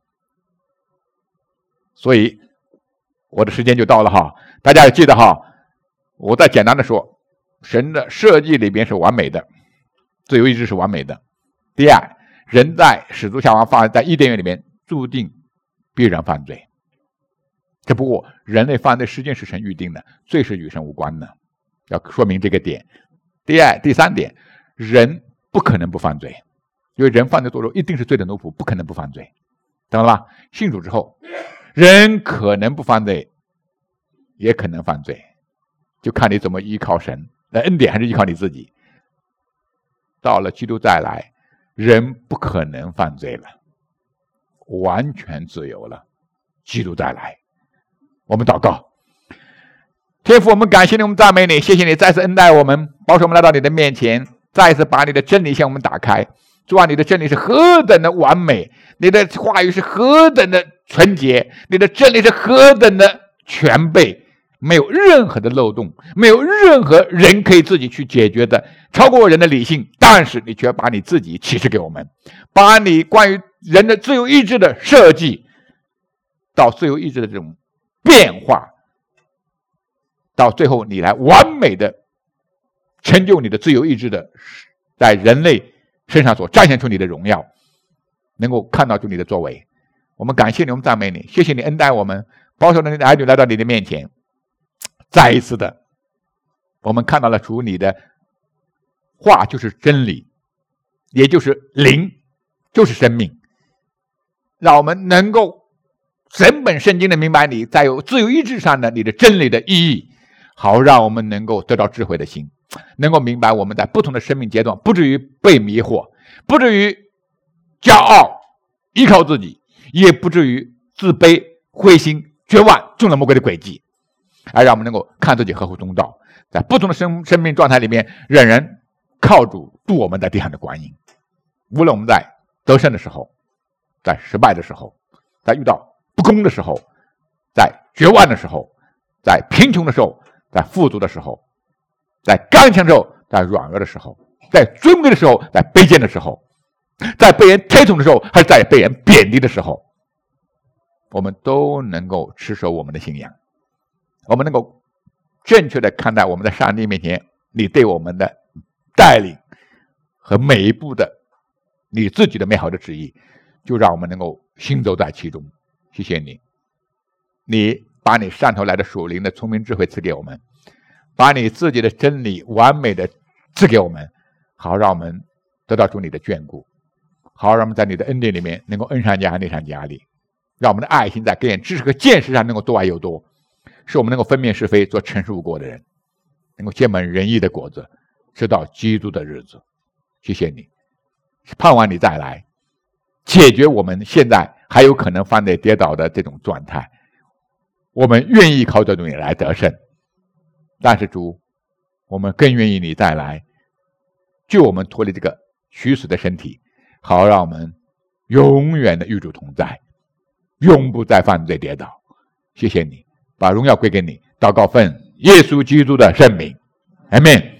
所以我的时间就到了哈，大家要记得哈，我再简单的说，神的设计里边是完美的，自由意志是完美的。第二，人在始祖夏娃犯在伊甸园里面注定必然犯罪，只不过人类犯罪时间是神预定的，罪是与神无关的，要说明这个点。第二、第三点，人不可能不犯罪，因为人犯罪堕落一定是罪的奴仆，不可能不犯罪，懂了吧？信主之后，人可能不犯罪，也可能犯罪，就看你怎么依靠神的恩典，还是依靠你自己。到了基督再来，人不可能犯罪了，完全自由了。基督再来，我们祷告。天父，我们感谢你，我们赞美你，谢谢你再次恩待我们，保守我们来到你的面前，再一次把你的真理向我们打开。主啊，你的真理是何等的完美，你的话语是何等的纯洁，你的真理是何等的全备，没有任何的漏洞，没有任何人可以自己去解决的，超过人的理性。但是你却把你自己启示给我们，把你关于人的自由意志的设计，到自由意志的这种变化，到最后你来完美的成就你的自由意志的，在人类身上所彰显出你的荣耀，能够看到出你的作为。我们感谢你，我们赞美你，谢谢你恩待我们，保守你的儿女来到你的面前。再一次的，我们看到了主你的话就是真理，也就是灵，就是生命，让我们能够整本圣经的明白你在有自由意志上的你的真理的意义，好让我们能够得到智慧的心，能够明白我们在不同的生命阶段不至于被迷惑，不至于骄傲依靠自己，也不至于自卑灰心绝望中了魔鬼的诡计，而让我们能够看自己合乎中道，在不同的生生命状态里面仍然靠主度我们在地上的光阴。无论我们在得胜的时候，在失败的时候，在遇到不公的时候，在绝望的时候，在贫穷的时候，在富足的时候，在刚强的时候，在软弱的时候，在尊贵的时候，在卑贱的时候，在被人推崇的时候，还是在被人贬低的时候，我们都能够持守我们的信仰，我们能够正确的看待我们在上帝面前你对我们的带领和每一步的你自己的美好的旨意，就让我们能够行走在其中。谢谢你，你把你上头来的属灵的聪明智慧赐给我们，把你自己的真理完美的赐给我们，好让我们得到主你的眷顾，好让我们在你的恩典里面能够恩上加恩，利上加利，让我们的爱心在各样知识和见识上能够多而又多，使我们能够分辨是非，做诚实无过的人，能够结满仁义的果子，直到基督的日子。谢谢你，盼望你再来解决我们现在还有可能犯罪跌倒的这种状态。我们愿意靠着你来得胜，但是主，我们更愿意你再来救我们脱离这个虚死的身体，好让我们永远的与主同在，永不再犯罪跌倒。谢谢你，把荣耀归给你。祷告奉耶稣基督的圣名，阿们。